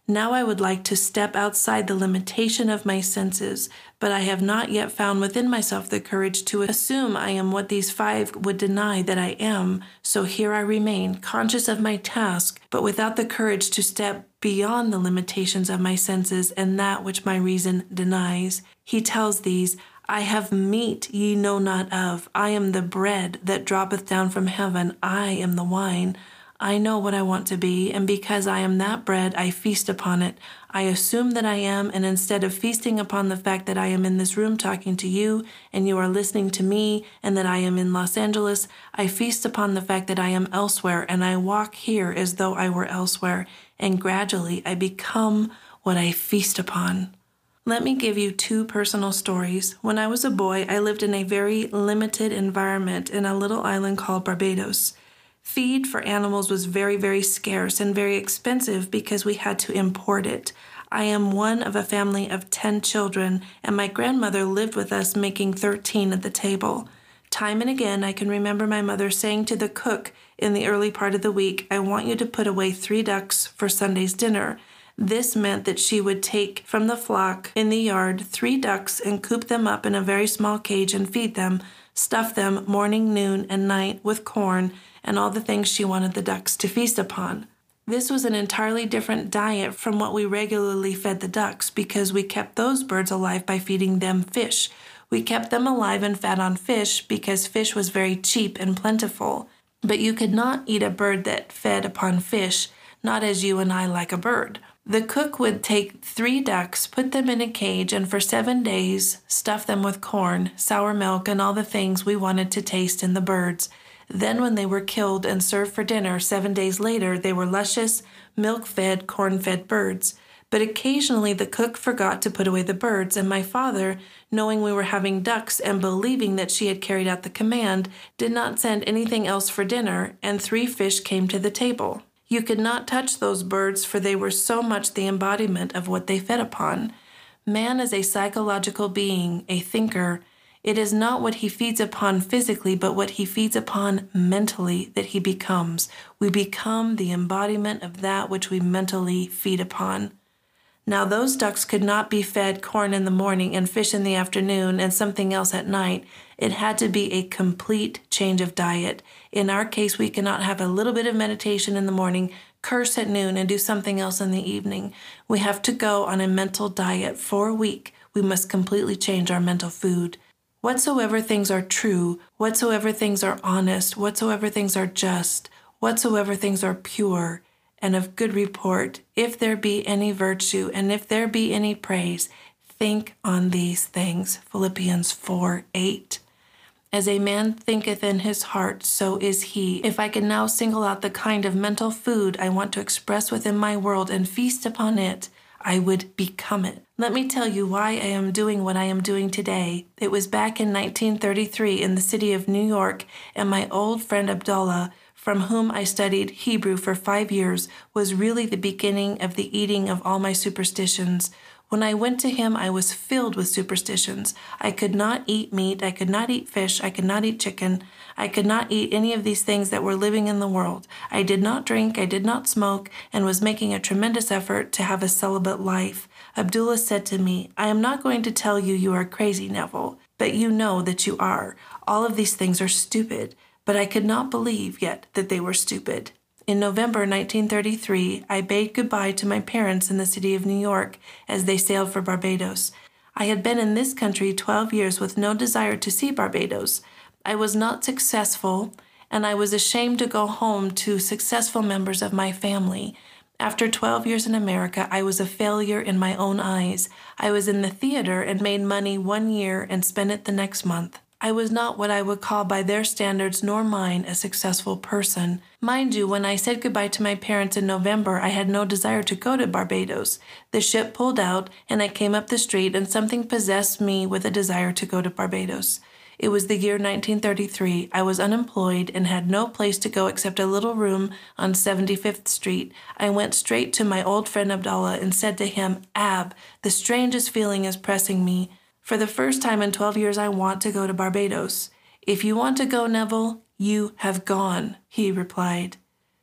Now I would like to step outside the limitation of my senses, but I have not yet found within myself the courage to assume I am what these five would deny that I am. So here I remain, conscious of my task, but without the courage to step beyond the limitations of my senses and that which my reason denies. He tells these, I have meat ye know not of. I am the bread that droppeth down from heaven. I am the wine. I know what I want to be, and because I am that bread, I feast upon it. I assume that I am, and instead of feasting upon the fact that I am in this room talking to you, and you are listening to me, and that I am in Los Angeles, I feast upon the fact that I am elsewhere, and I walk here as though I were elsewhere, and gradually I become what I feast upon. Let me give you two personal stories. When I was a boy, I lived in a very limited environment in a little island called Barbados. Feed for animals was very, very scarce and very expensive because we had to import it. I am one of a family of ten children, and my grandmother lived with us, making thirteen at the table. Time and again, I can remember my mother saying to the cook in the early part of the week, I want you to put away three ducks for Sunday's dinner. This meant that she would take from the flock in the yard three ducks and coop them up in a very small cage and feed them, stuff them morning, noon, and night with corn and all the things she wanted the ducks to feast upon. This was an entirely different diet from what we regularly fed the ducks because we kept those birds alive by feeding them fish. We kept them alive and fed on fish because fish was very cheap and plentiful. But you could not eat a bird that fed upon fish, not as you and I like a bird. The cook would take three ducks, put them in a cage, and for seven days stuff them with corn, sour milk, and all the things we wanted to taste in the birds. Then when they were killed and served for dinner seven days later, they were luscious, milk-fed, corn-fed birds. But occasionally the cook forgot to put away the birds, and my father, knowing we were having ducks and believing that she had carried out the command, did not send anything else for dinner, and three fish came to the table. You could not touch those birds, for they were so much the embodiment of what they fed upon. Man is a psychological being, a thinker. It is not what he feeds upon physically, but what he feeds upon mentally that he becomes. We become the embodiment of that which we mentally feed upon. Now those ducks could not be fed corn in the morning and fish in the afternoon and something else at night. It had to be a complete change of diet. In our case, we cannot have a little bit of meditation in the morning, curse at noon, and do something else in the evening. We have to go on a mental diet for a week. We must completely change our mental food. Whatsoever things are true, whatsoever things are honest, whatsoever things are just, whatsoever things are pure, and of good report, if there be any virtue, and if there be any praise, think on these things. Philippians four eight. As a man thinketh in his heart, so is he. If I can now single out the kind of mental food I want to express within my world and feast upon it, I would become it. Let me tell you why I am doing what I am doing today. It was back in nineteen thirty-three in the city of New York, and my old friend Abdullah, from whom I studied Hebrew for five years, was really the beginning of the eating of all my superstitions. When I went to him, I was filled with superstitions. I could not eat meat, I could not eat fish, I could not eat chicken. I could not eat any of these things that were living in the world. I did not drink, I did not smoke, and was making a tremendous effort to have a celibate life. Abdullah said to me, I am not going to tell you you are crazy, Neville, but you know that you are. All of these things are stupid. But I could not believe yet that they were stupid. In November nineteen thirty-three, I bade goodbye to my parents in the city of New York as they sailed for Barbados. I had been in this country twelve years with no desire to see Barbados. I was not successful, and I was ashamed to go home to successful members of my family. After twelve years in America, I was a failure in my own eyes. I was in the theater and made money one year and spent it the next month. I was not what I would call by their standards nor mine a successful person. Mind you, when I said goodbye to my parents in November, I had no desire to go to Barbados. The ship pulled out, and I came up the street, and something possessed me with a desire to go to Barbados. It was the year nineteen thirty-three. I was unemployed and had no place to go except a little room on seventy-fifth Street. I went straight to my old friend Abdullah and said to him, Ab, the strangest feeling is pressing me. For the first time in twelve years, I want to go to Barbados. If you want to go, Neville, you have gone, he replied.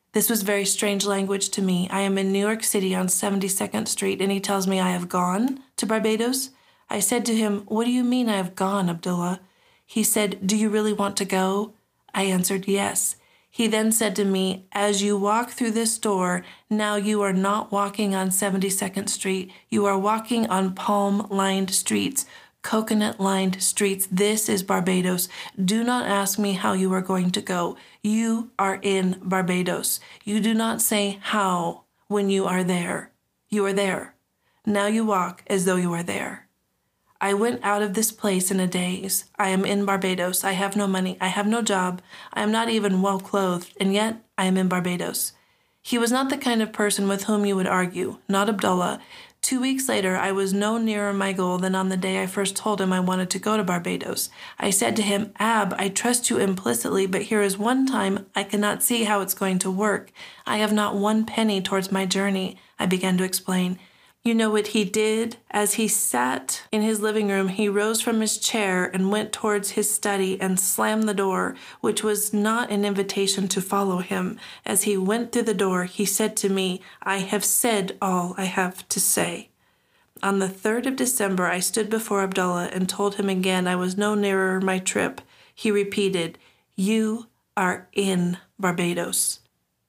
This was very strange language to me. I am in New York City on seventy-second Street, and he tells me I have gone to Barbados. I said to him, "What do you mean I have gone, Abdullah?" He said, "Do you really want to go?" I answered, "Yes." He then said to me, "As you walk through this door, now you are not walking on seventy-second Street. You are walking on palm-lined streets, coconut-lined streets. This is Barbados. Do not ask me how you are going to go. You are in Barbados. You do not say how when you are there. You are there. Now you walk as though you are there." I went out of this place in a daze. I am in Barbados. I have no money. I have no job. I am not even well clothed, and yet I am in Barbados. He was not the kind of person with whom you would argue, not Abdullah. Two weeks later, I was no nearer my goal than on the day I first told him I wanted to go to Barbados. I said to him, "Ab, I trust you implicitly, but here is one time I cannot see how it's going to work. I have not one penny towards my journey," I began to explain. You know what he did? As he sat in his living room, he rose from his chair and went towards his study and slammed the door, which was not an invitation to follow him. As he went through the door, he said to me, "I have said all I have to say." On the third of December, I stood before Abdullah and told him again I was no nearer my trip. He repeated, "You are in Barbados."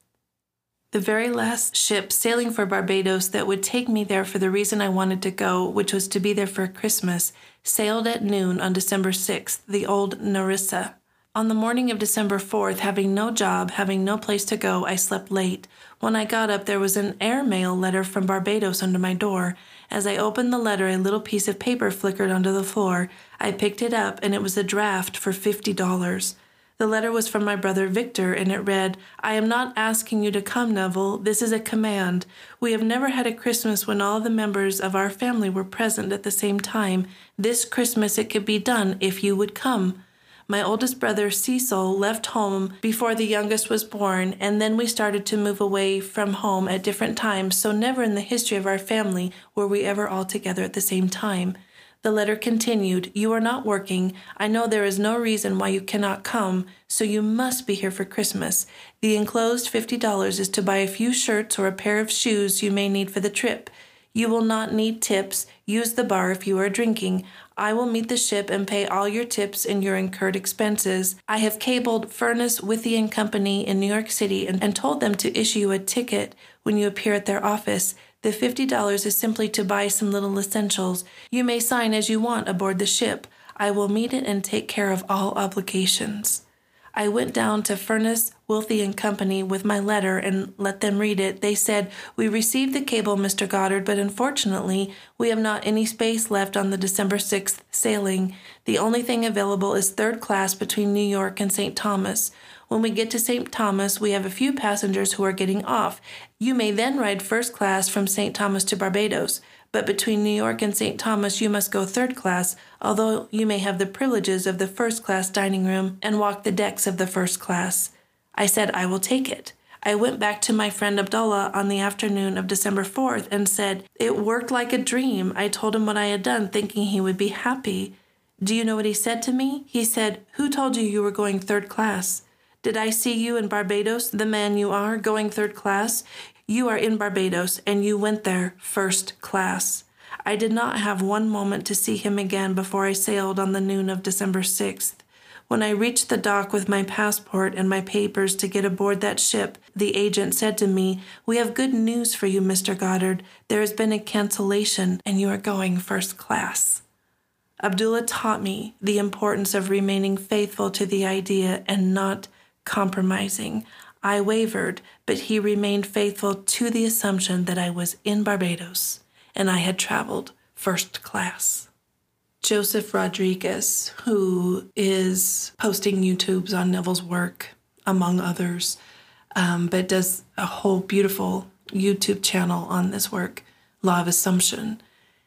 The very last ship sailing for Barbados that would take me there for the reason I wanted to go, which was to be there for Christmas, sailed at noon on December sixth, the old Narissa. On the morning of December fourth, having no job, having no place to go, I slept late. When I got up, there was an airmail letter from Barbados under my door. As I opened the letter, a little piece of paper flickered onto the floor. I picked it up, and it was a draft for fifty dollars. The letter was from my brother Victor, and it read, "I am not asking you to come, Neville. This is a command. We have never had a Christmas when all the members of our family were present at the same time. This Christmas it could be done if you would come. My oldest brother Cecil left home before the youngest was born, and then we started to move away from home at different times, so never in the history of our family were we ever all together at the same time." The letter continued, "You are not working. I know there is no reason why you cannot come, so you must be here for Christmas. The enclosed fifty dollars is to buy a few shirts or a pair of shoes you may need for the trip. You will not need tips. Use the bar if you are drinking. I will meet the ship and pay all your tips and your incurred expenses. I have cabled Furness, Withy and Company in New York City and, and told them to issue you a ticket when you appear at their office. The fifty dollars is simply to buy some little essentials. You may sign as you want aboard the ship. I will meet it and take care of all obligations." I went down to Furness, Withy and Company with my letter and let them read it. They said, "We received the cable, Mister Goddard, but unfortunately, we have not any space left on the December sixth sailing. The only thing available is third class between New York and Saint Thomas. When we get to Saint Thomas, we have a few passengers who are getting off. You may then ride first class from Saint Thomas to Barbados, but between New York and Saint Thomas you must go third class, although you may have the privileges of the first class dining room and walk the decks of the first class." I said, "I will take it." I went back to my friend Abdullah on the afternoon of December fourth and said, "It worked like a dream." I told him what I had done, thinking he would be happy. Do you know what he said to me? He said, "Who told you you were going third class? Did I see you in Barbados, the man you are, going third class? You are in Barbados, and you went there first class." I did not have one moment to see him again before I sailed on the noon of December sixth. When I reached the dock with my passport and my papers to get aboard that ship, the agent said to me, "We have good news for you, Mister Goddard. There has been a cancellation, and you are going first class." Abdullah taught me the importance of remaining faithful to the idea and not compromising. I wavered, but he remained faithful to the assumption that I was in Barbados and I had traveled first class. Joseph Rodriguez, who is posting YouTubes on Neville's work, among others, um, but does a whole beautiful YouTube channel on this work, Law of Assumption.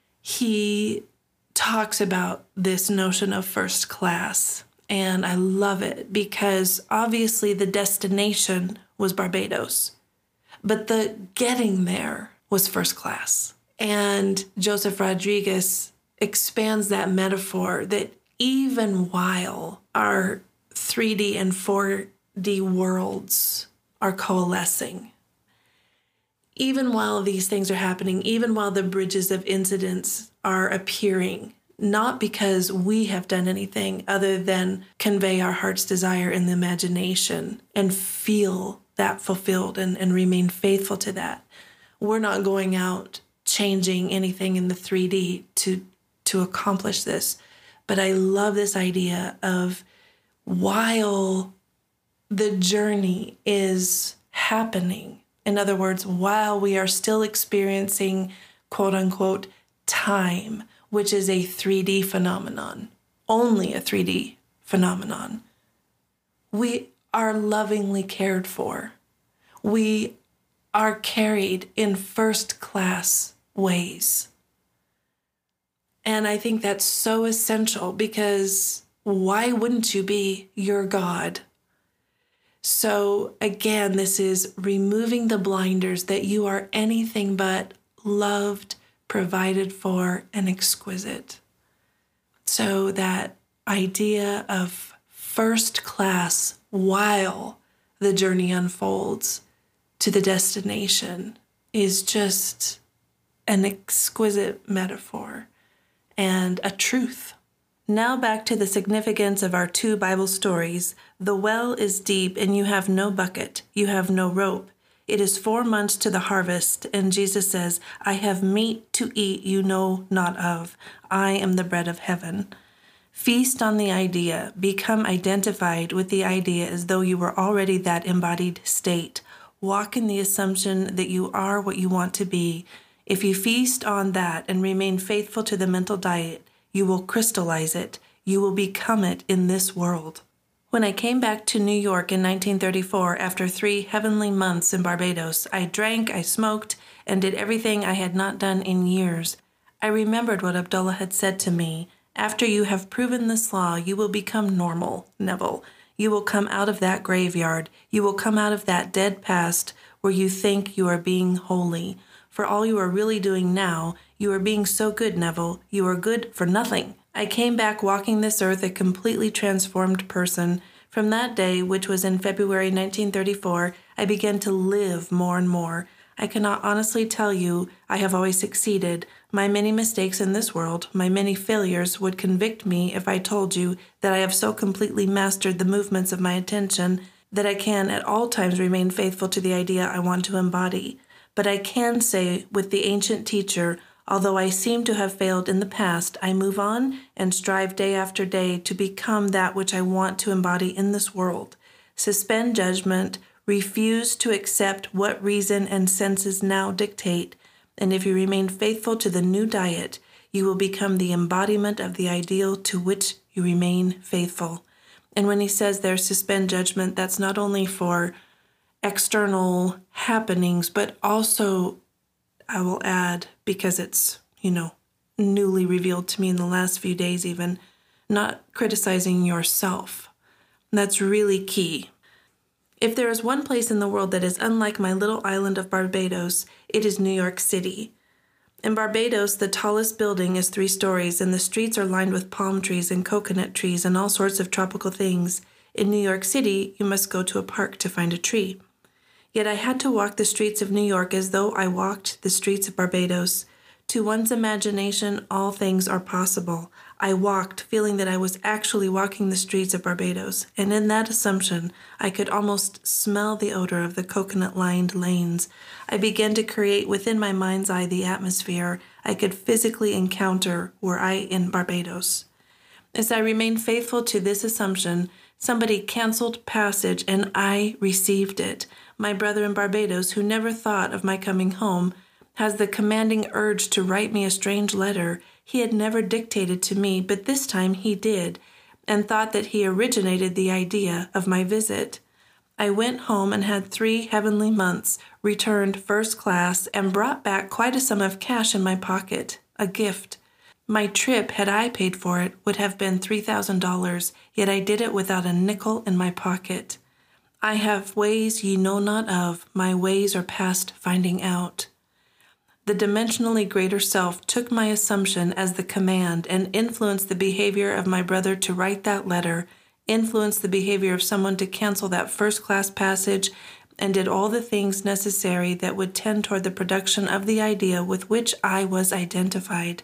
He talks about this notion of first class. And I love it because obviously the destination was Barbados, but the getting there was first class. And Joseph Rodriguez expands that metaphor that even while our three D and four D worlds are coalescing. Even while these things are happening, even while the bridges of incidents are appearing, not because we have done anything other than convey our heart's desire in the imagination and feel that fulfilled and, and remain faithful to that. We're not going out changing anything in the three D to, to accomplish this. But I love this idea of while the journey is happening, in other words, while we are still experiencing, quote unquote, time, which is a three D phenomenon, only a three D phenomenon, we are lovingly cared for. We are carried in first class ways. And I think that's so essential, because why wouldn't you be your God? So again, this is removing the blinders that you are anything but loved, provided for, and exquisite. So that idea of first class while the journey unfolds to the destination is just an exquisite metaphor and a truth. Now back to the significance of our two Bible stories. The well is deep and you have no bucket, you have no rope. It is four months to the harvest, and Jesus says, I have meat to eat you know not of. I am the bread of heaven. Feast on the idea. Become identified with the idea as though you were already that embodied state. Walk in the assumption that you are what you want to be. If you feast on that and remain faithful to the mental diet, you will crystallize it. You will become it in this world. When I came back to New York in nineteen thirty-four after three heavenly months in Barbados, I drank, I smoked, and did everything I had not done in years. I remembered what Abdullah had said to me. After you have proven this law, you will become normal, Neville. You will come out of that graveyard. You will come out of that dead past where you think you are being holy. For all you are really doing now, you are being so good, Neville. You are good for nothing. I came back walking this earth a completely transformed person. From that day, which was in February nineteen thirty-four, I began to live more and more. I cannot honestly tell you I have always succeeded. My many mistakes in this world, my many failures would convict me if I told you that I have so completely mastered the movements of my attention that I can at all times remain faithful to the idea I want to embody. But I can say with the ancient teacher, although I seem to have failed in the past, I move on and strive day after day to become that which I want to embody in this world. Suspend judgment, refuse to accept what reason and senses now dictate, and if you remain faithful to the new diet, you will become the embodiment of the ideal to which you remain faithful. And when he says there, suspend judgment, that's not only for external happenings, but also, I will add, because it's, you know, newly revealed to me in the last few days even, not criticizing yourself. That's really key. If there is one place in the world that is unlike my little island of Barbados, it is New York City. In Barbados, the tallest building is three stories, and the streets are lined with palm trees and coconut trees and all sorts of tropical things. In New York City, you must go to a park to find a tree. Yet I had to walk the streets of New York as though I walked the streets of Barbados. To one's imagination, all things are possible. I walked, feeling that I was actually walking the streets of Barbados, and in that assumption, I could almost smell the odor of the coconut-lined lanes. I began to create within my mind's eye the atmosphere I could physically encounter were I in Barbados. As I remained faithful to this assumption, somebody canceled passage, and I received it. My brother in Barbados, who never thought of my coming home, has the commanding urge to write me a strange letter. He had never dictated to me, but this time he did, and thought that he originated the idea of my visit. I went home and had three heavenly months, returned first class, and brought back quite a sum of cash in my pocket, a gift. My trip, had I paid for it, would have been three thousand dollars, yet I did it without a nickel in my pocket. I have ways ye know not of, my ways are past finding out. The dimensionally greater self took my assumption as the command and influenced the behavior of my brother to write that letter, influenced the behavior of someone to cancel that first-class passage, and did all the things necessary that would tend toward the production of the idea with which I was identified.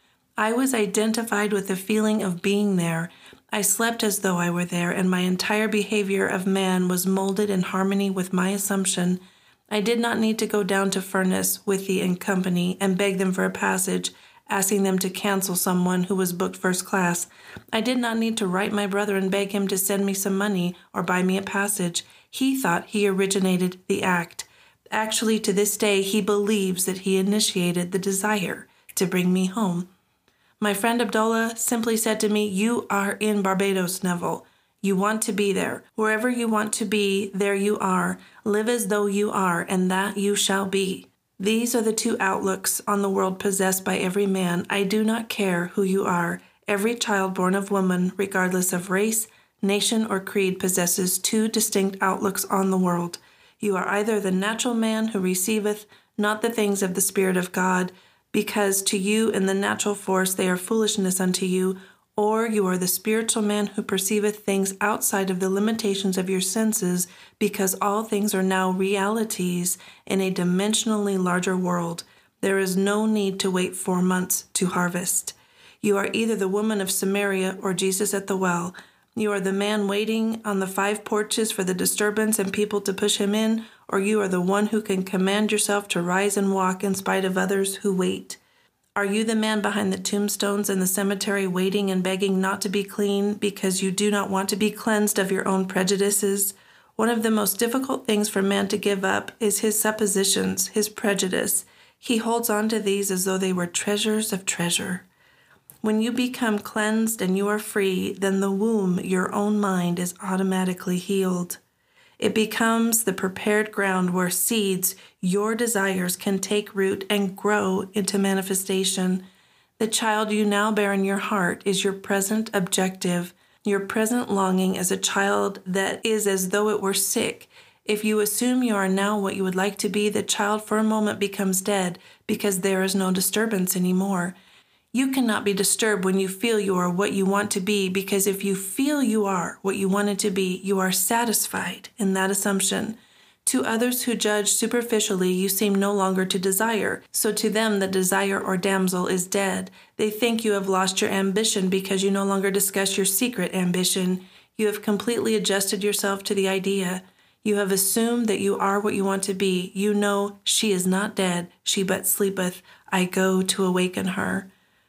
I was identified with the feeling of being there. I slept as though I were there, and my entire behavior of man was molded in harmony with my assumption. I did not need to go down to Furness, Withy, and Company and beg them for a passage, asking them to cancel someone who was booked first class. I did not need to write my brother and beg him to send me some money or buy me a passage. He thought he originated the act. Actually, to this day, he believes that he initiated the desire to bring me home. My friend Abdullah simply said to me, "You are in Barbados, Neville. You want to be there. Wherever you want to be, there you are. Live as though you are, and that you shall be." These are the two outlooks on the world possessed by every man. I do not care who you are. Every child born of woman, regardless of race, nation, or creed, possesses two distinct outlooks on the world. You are either the natural man who receiveth not the things of the Spirit of God, because to you in the natural force they are foolishness unto you, or you are the spiritual man who perceiveth things outside of the limitations of your senses, because all things are now realities in a dimensionally larger world. There is no need to wait four months to harvest. You are either the woman of Samaria or Jesus at the well. You are the man waiting on the five porches for the disturbance and people to push him in, or you are the one who can command yourself to rise and walk in spite of others who wait. Are you the man behind the tombstones in the cemetery waiting and begging not to be clean because you do not want to be cleansed of your own prejudices? One of the most difficult things for man to give up is his suppositions, his prejudice. He holds on to these as though they were treasures of treasure. When you become cleansed and you are free, then the womb, your own mind, is automatically healed. It becomes the prepared ground where seeds, your desires, can take root and grow into manifestation. The child you now bear in your heart is your present objective. Your present longing is a child that is as though it were sick. If you assume you are now what you would like to be, the child for a moment becomes dead because there is no disturbance anymore. You cannot be disturbed when you feel you are what you want to be, because if you feel you are what you wanted to be, you are satisfied in that assumption. To others who judge superficially, you seem no longer to desire. So to them, the desire or damsel is dead. They think you have lost your ambition because you no longer discuss your secret ambition. You have completely adjusted yourself to the idea. You have assumed that you are what you want to be. You know, she is not dead, she but sleepeth. I go to awaken her.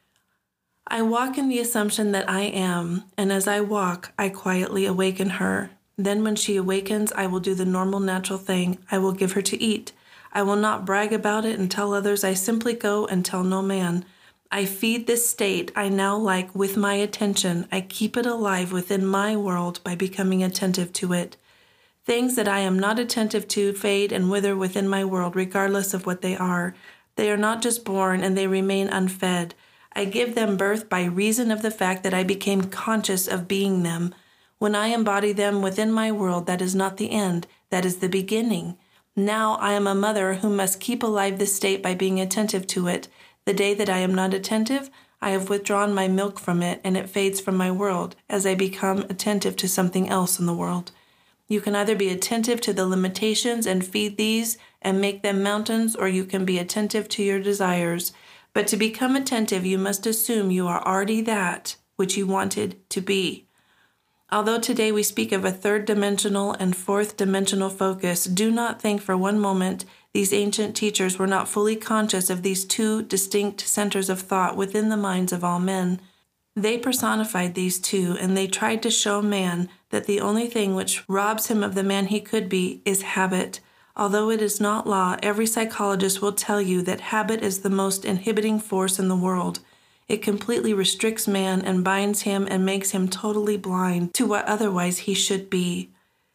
I walk in the assumption that I am, and as I walk, I quietly awaken her. Then when she awakens, I will do the normal natural thing. I will give her to eat. I will not brag about it and tell others. I simply go and tell no man. I feed this state I now like with my attention. I keep it alive within my world by becoming attentive to it. Things that I am not attentive to fade and wither within my world, regardless of what they are. They are not just born, and they remain unfed. I give them birth by reason of the fact that I became conscious of being them. When I embody them within my world, that is not the end, that is the beginning. Now I am a mother who must keep alive this state by being attentive to it. The day that I am not attentive, I have withdrawn my milk from it, and it fades from my world as I become attentive to something else in the world. You can either be attentive to the limitations and feed these and make them mountains, or you can be attentive to your desires. But to become attentive, you must assume you are already that which you wanted to be. Although today we speak of a third dimensional and fourth dimensional focus, do not think for one moment these ancient teachers were not fully conscious of these two distinct centers of thought within the minds of all men. They personified these two, and they tried to show man that the only thing which robs him of the man he could be is habit. Although it is not law, every psychologist will tell you that habit is the most inhibiting force in the world. It completely restricts man and binds him and makes him totally blind to what otherwise he should be.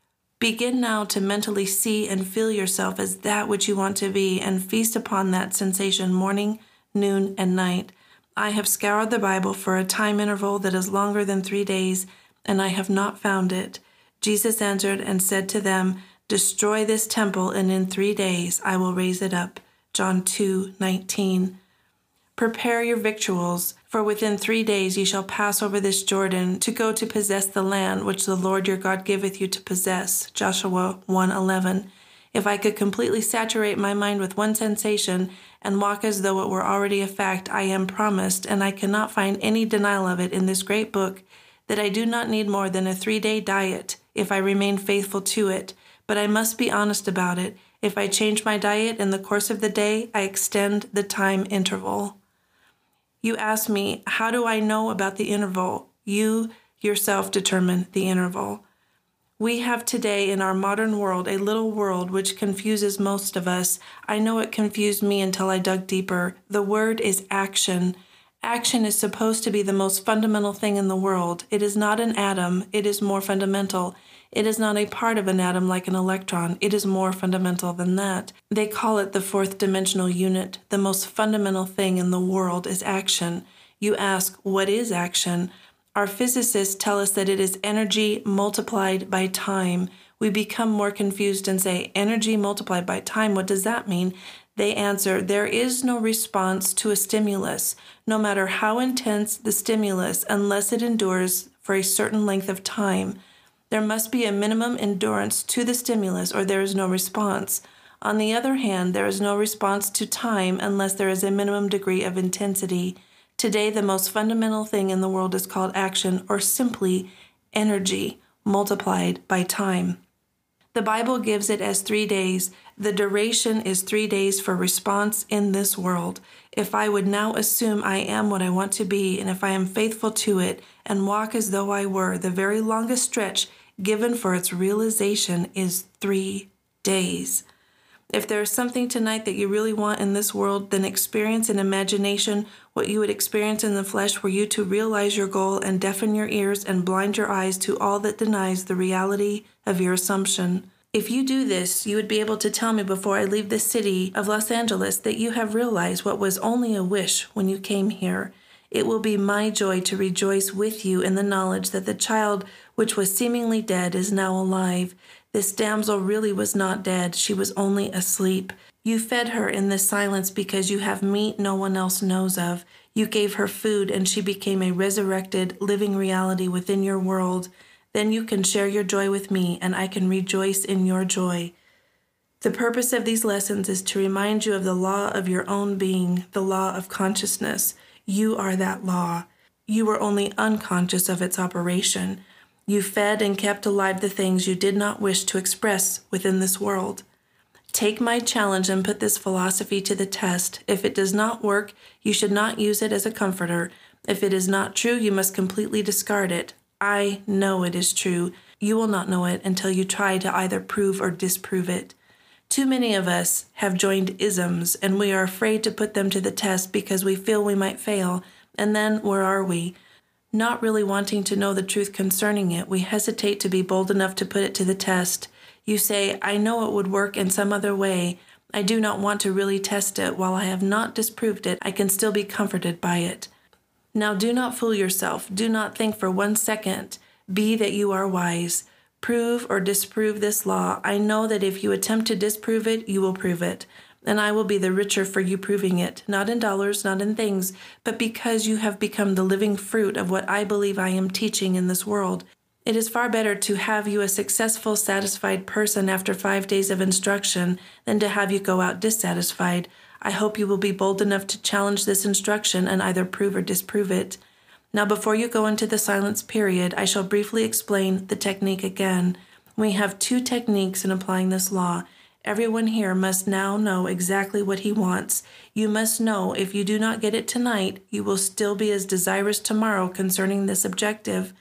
Begin now to mentally see and feel yourself as that which you want to be, and feast upon that sensation morning, noon, and night. I have scoured the Bible for a time interval that is longer than three days, and I have not found it. Jesus answered and said to them, "Destroy this temple, and in three days I will raise it up." John two nineteen. Prepare your victuals, for within three days ye shall pass over this Jordan, to go to possess the land which the Lord your God giveth you to possess. Joshua one eleven. If I could completely saturate my mind with one sensation and walk as though it were already a fact I am promised, and I cannot find any denial of it in this great book, that I do not need more than a three-day diet if I remain faithful to it, but I must be honest about it. If I change my diet in the course of the day, I extend the time interval. You ask me, how do I know about the interval? You yourself determine the interval. We have today in our modern world a little world which confuses most of us. I know it confused me until I dug deeper. The word is action. Action is supposed to be the most fundamental thing in the world. It is not an atom. It is more fundamental. It is not a part of an atom like an electron. It is more fundamental than that. They call it the fourth dimensional unit. The most fundamental thing in the world is action. You ask, what is action? Our physicists tell us that it is energy multiplied by time. We become more confused and say, energy multiplied by time, what does that mean? They answer, there is no response to a stimulus, no matter how intense the stimulus, unless it endures for a certain length of time. There must be a minimum endurance to the stimulus, or there is no response. On the other hand, there is no response to time unless there is a minimum degree of intensity. Today, the most fundamental thing in the world is called action, or simply energy multiplied by time. The Bible gives it as three days. The duration is three days for response in this world. If I would now assume I am what I want to be, and if I am faithful to it, and walk as though I were, the very longest stretch given for its realization is three days. If there is something tonight that you really want in this world, then experience in imagination what you would experience in the flesh were you to realize your goal and deafen your ears and blind your eyes to all that denies the reality of your assumption. If you do this, you would be able to tell me before I leave the city of Los Angeles that you have realized what was only a wish when you came here. It will be my joy to rejoice with you in the knowledge that the child which was seemingly dead is now alive. This damsel really was not dead, she was only asleep. You fed her in this silence because you have meat no one else knows of. You gave her food and she became a resurrected, living reality within your world. Then you can share your joy with me and I can rejoice in your joy. The purpose of these lessons is to remind you of the law of your own being, the law of consciousness. You are that law. You were only unconscious of its operation. You fed and kept alive the things you did not wish to express within this world. Take my challenge and put this philosophy to the test. If it does not work, you should not use it as a comforter. If it is not true, you must completely discard it. I know it is true. You will not know it until you try to either prove or disprove it. Too many of us have joined isms, and we are afraid to put them to the test because we feel we might fail. And then, where are we? Not really wanting to know the truth concerning it, we hesitate to be bold enough to put it to the test. You say, I know it would work in some other way. I do not want to really test it. While I have not disproved it, I can still be comforted by it. Now do not fool yourself. Do not think for one second. Be that you are wise. Prove or disprove this law. I know that if you attempt to disprove it, you will prove it. And I will be the richer for you proving it, not in dollars, not in things, but because you have become the living fruit of what I believe I am teaching in this world. It is far better to have you a successful, satisfied person after five days of instruction than to have you go out dissatisfied. I hope you will be bold enough to challenge this instruction and either prove or disprove it. Now, before you go into the silence period, I shall briefly explain the technique again. We have two techniques in applying this law. Everyone here must now know exactly what he wants. You must know if you do not get it tonight, you will still be as desirous tomorrow concerning this objective.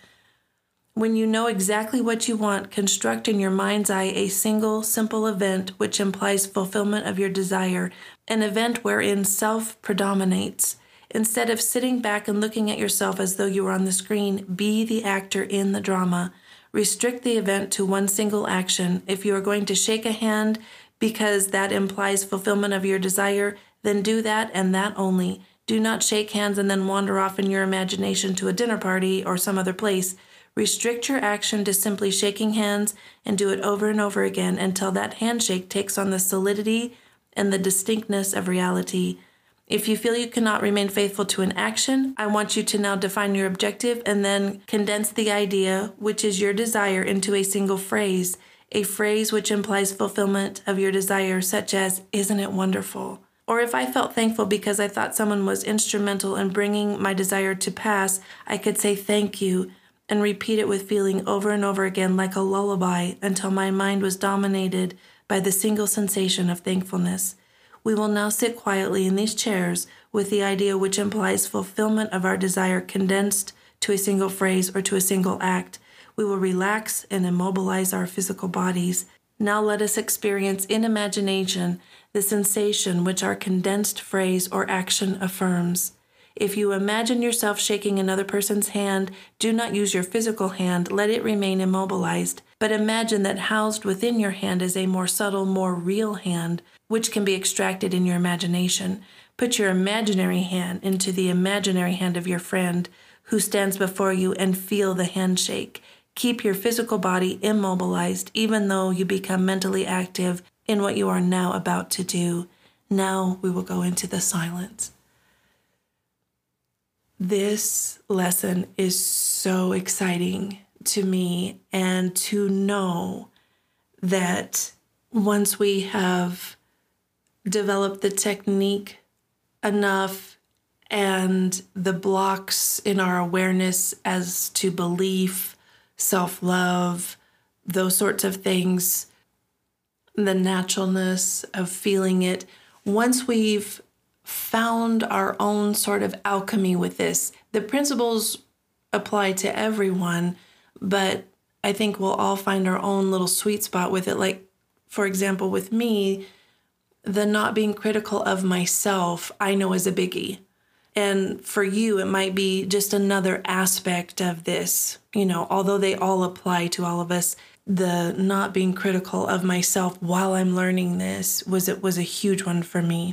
When you know exactly what you want, construct in your mind's eye a single, simple event which implies fulfillment of your desire, an event wherein self predominates. Instead of sitting back and looking at yourself as though you were on the screen, be the actor in the drama. Restrict the event to one single action. If you are going to shake a hand because that implies fulfillment of your desire, then do that and that only. Do not shake hands and then wander off in your imagination to a dinner party or some other place. Restrict your action to simply shaking hands and do it over and over again until that handshake takes on the solidity and the distinctness of reality. If you feel you cannot remain faithful to an action, I want you to now define your objective and then condense the idea, which is your desire, into a single phrase. a phrase which implies fulfillment of your desire, such as, "Isn't it wonderful?" Or if I felt thankful because I thought someone was instrumental in bringing my desire to pass, I could say thank you and repeat it with feeling over and over again like a lullaby until my mind was dominated by the single sensation of thankfulness. We will now sit quietly in these chairs with the idea which implies fulfillment of our desire condensed to a single phrase or to a single act. We will relax and immobilize our physical bodies. Now let us experience in imagination the sensation which our condensed phrase or action affirms. If you imagine yourself shaking another person's hand, do not use your physical hand, let it remain immobilized, but imagine that housed within your hand is a more subtle, more real hand, which can be extracted in your imagination. Put your imaginary hand into the imaginary hand of your friend who stands before you and feel the handshake. Keep your physical body immobilized, even though you become mentally active in what you are now about to do. Now we will go into the silence. This lesson is so exciting to me, and to know that once we have developed the technique enough and the blocks in our awareness as to belief, self-love, those sorts of things, the naturalness of feeling it, once we've found our own sort of alchemy with this, the principles apply to everyone, but I think we'll all find our own little sweet spot with it. Like, for example, with me, the not being critical of myself, I know is a biggie. And for you, it might be just another aspect of this. You know, although they all apply to all of us, the not being critical of myself while I'm learning this was it was a huge one for me.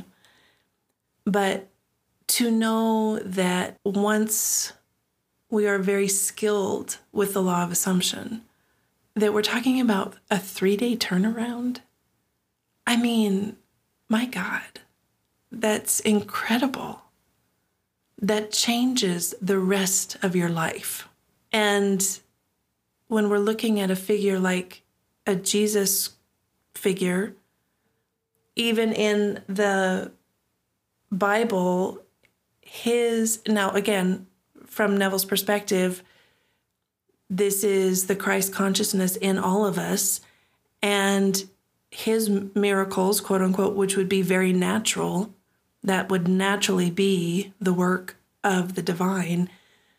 But to know that once we are very skilled with the law of assumption, that we're talking about a three-day turnaround. I mean, my God, that's incredible. That changes the rest of your life. And when we're looking at a figure like a Jesus figure, even in the Bible, his, now again, from Neville's perspective, this is the Christ consciousness in all of us, and his miracles, quote unquote, which would be very natural, that would naturally be the work of the divine,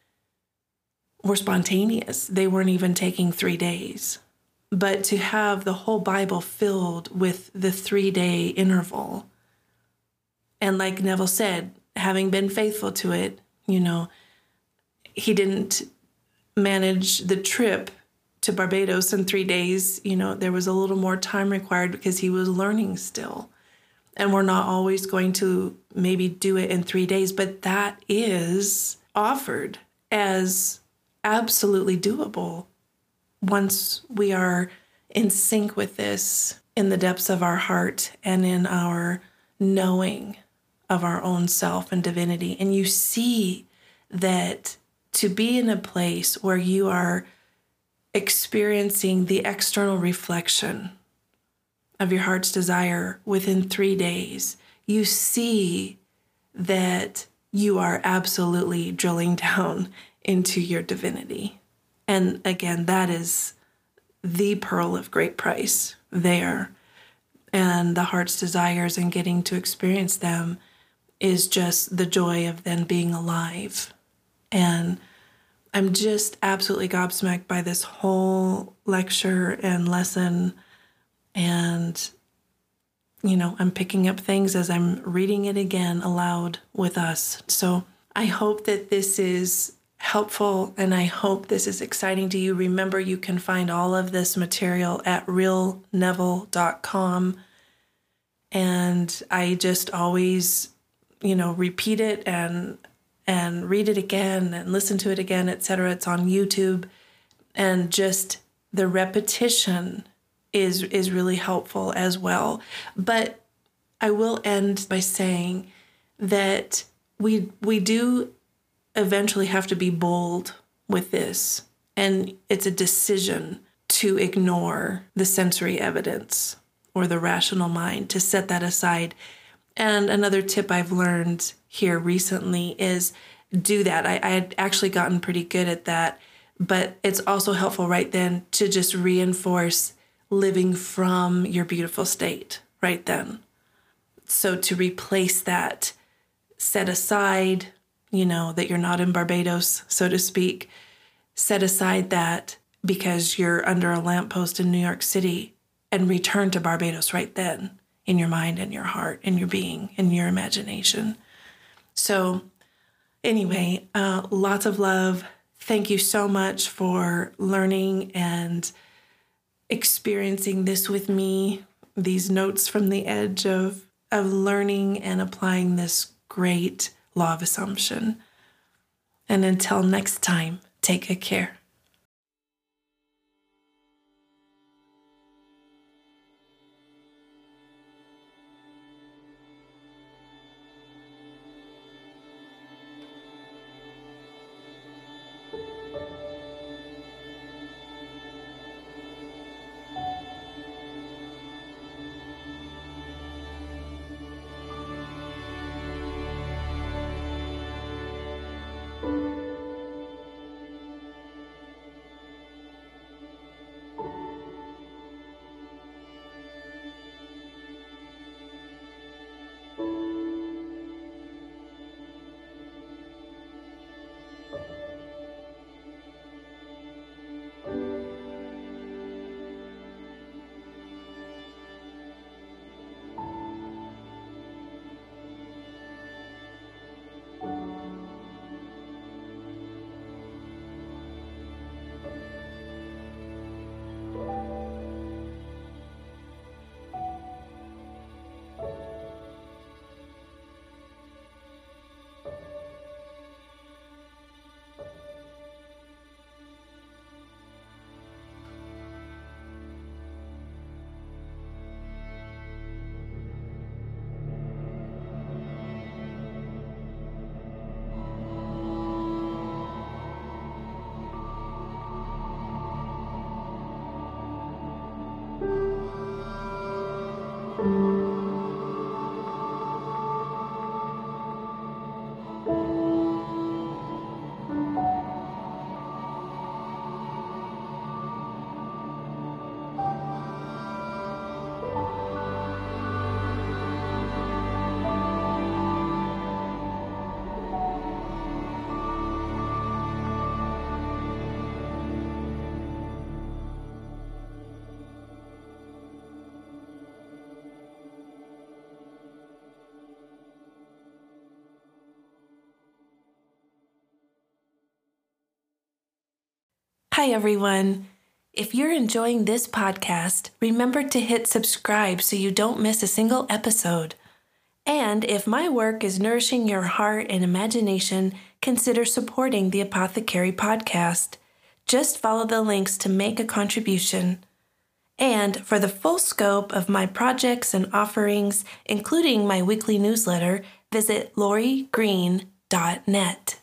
were spontaneous. They weren't even taking three days. But to have the whole Bible filled with the three-day interval, and like Neville said, having been faithful to it, you know, he didn't manage the trip to Barbados in three days. You know, there was a little more time required because he was learning still. And we're not always going to maybe do it in three days, but that is offered as absolutely doable once we are in sync with this in the depths of our heart and in our knowing of our own self and divinity. And you see that to be in a place where you are experiencing the external reflection of your heart's desire within three days, you see that you are absolutely drilling down into your divinity. And again, that is the pearl of great price there. And the heart's desires and getting to experience them is just the joy of then being alive. And I'm just absolutely gobsmacked by this whole lecture and lesson. And, you know, I'm picking up things as I'm reading it again aloud with us. So I hope that this is helpful, and I hope this is exciting to you. Remember, you can find all of this material at real neville dot com. And I just always, you know, repeat it and and read it again and listen to it again, et cetera. It's on YouTube. And just the repetition is is really helpful as well. But I will end by saying that we we do eventually have to be bold with this. And it's a decision to ignore the sensory evidence or the rational mind, to set that aside. And another tip I've learned here recently is do that. I, I had actually gotten pretty good at that, but it's also helpful right then to just reinforce living from your beautiful state right then. So to replace that, set aside, you know, that you're not in Barbados, so to speak, set aside that because you're under a lamppost in New York City, and return to Barbados right then in your mind and your heart and your being and your imagination. So anyway, uh, lots of love. Thank you so much for learning and experiencing this with me, these notes from the edge of, of learning and applying this great law of assumption. And until next time, take good care. Hi, everyone. If you're enjoying this podcast, remember to hit subscribe so you don't miss a single episode. And if my work is nourishing your heart and imagination, consider supporting the Apothecary Podcast. Just follow the links to make a contribution. And for the full scope of my projects and offerings, including my weekly newsletter, visit lori green dot net.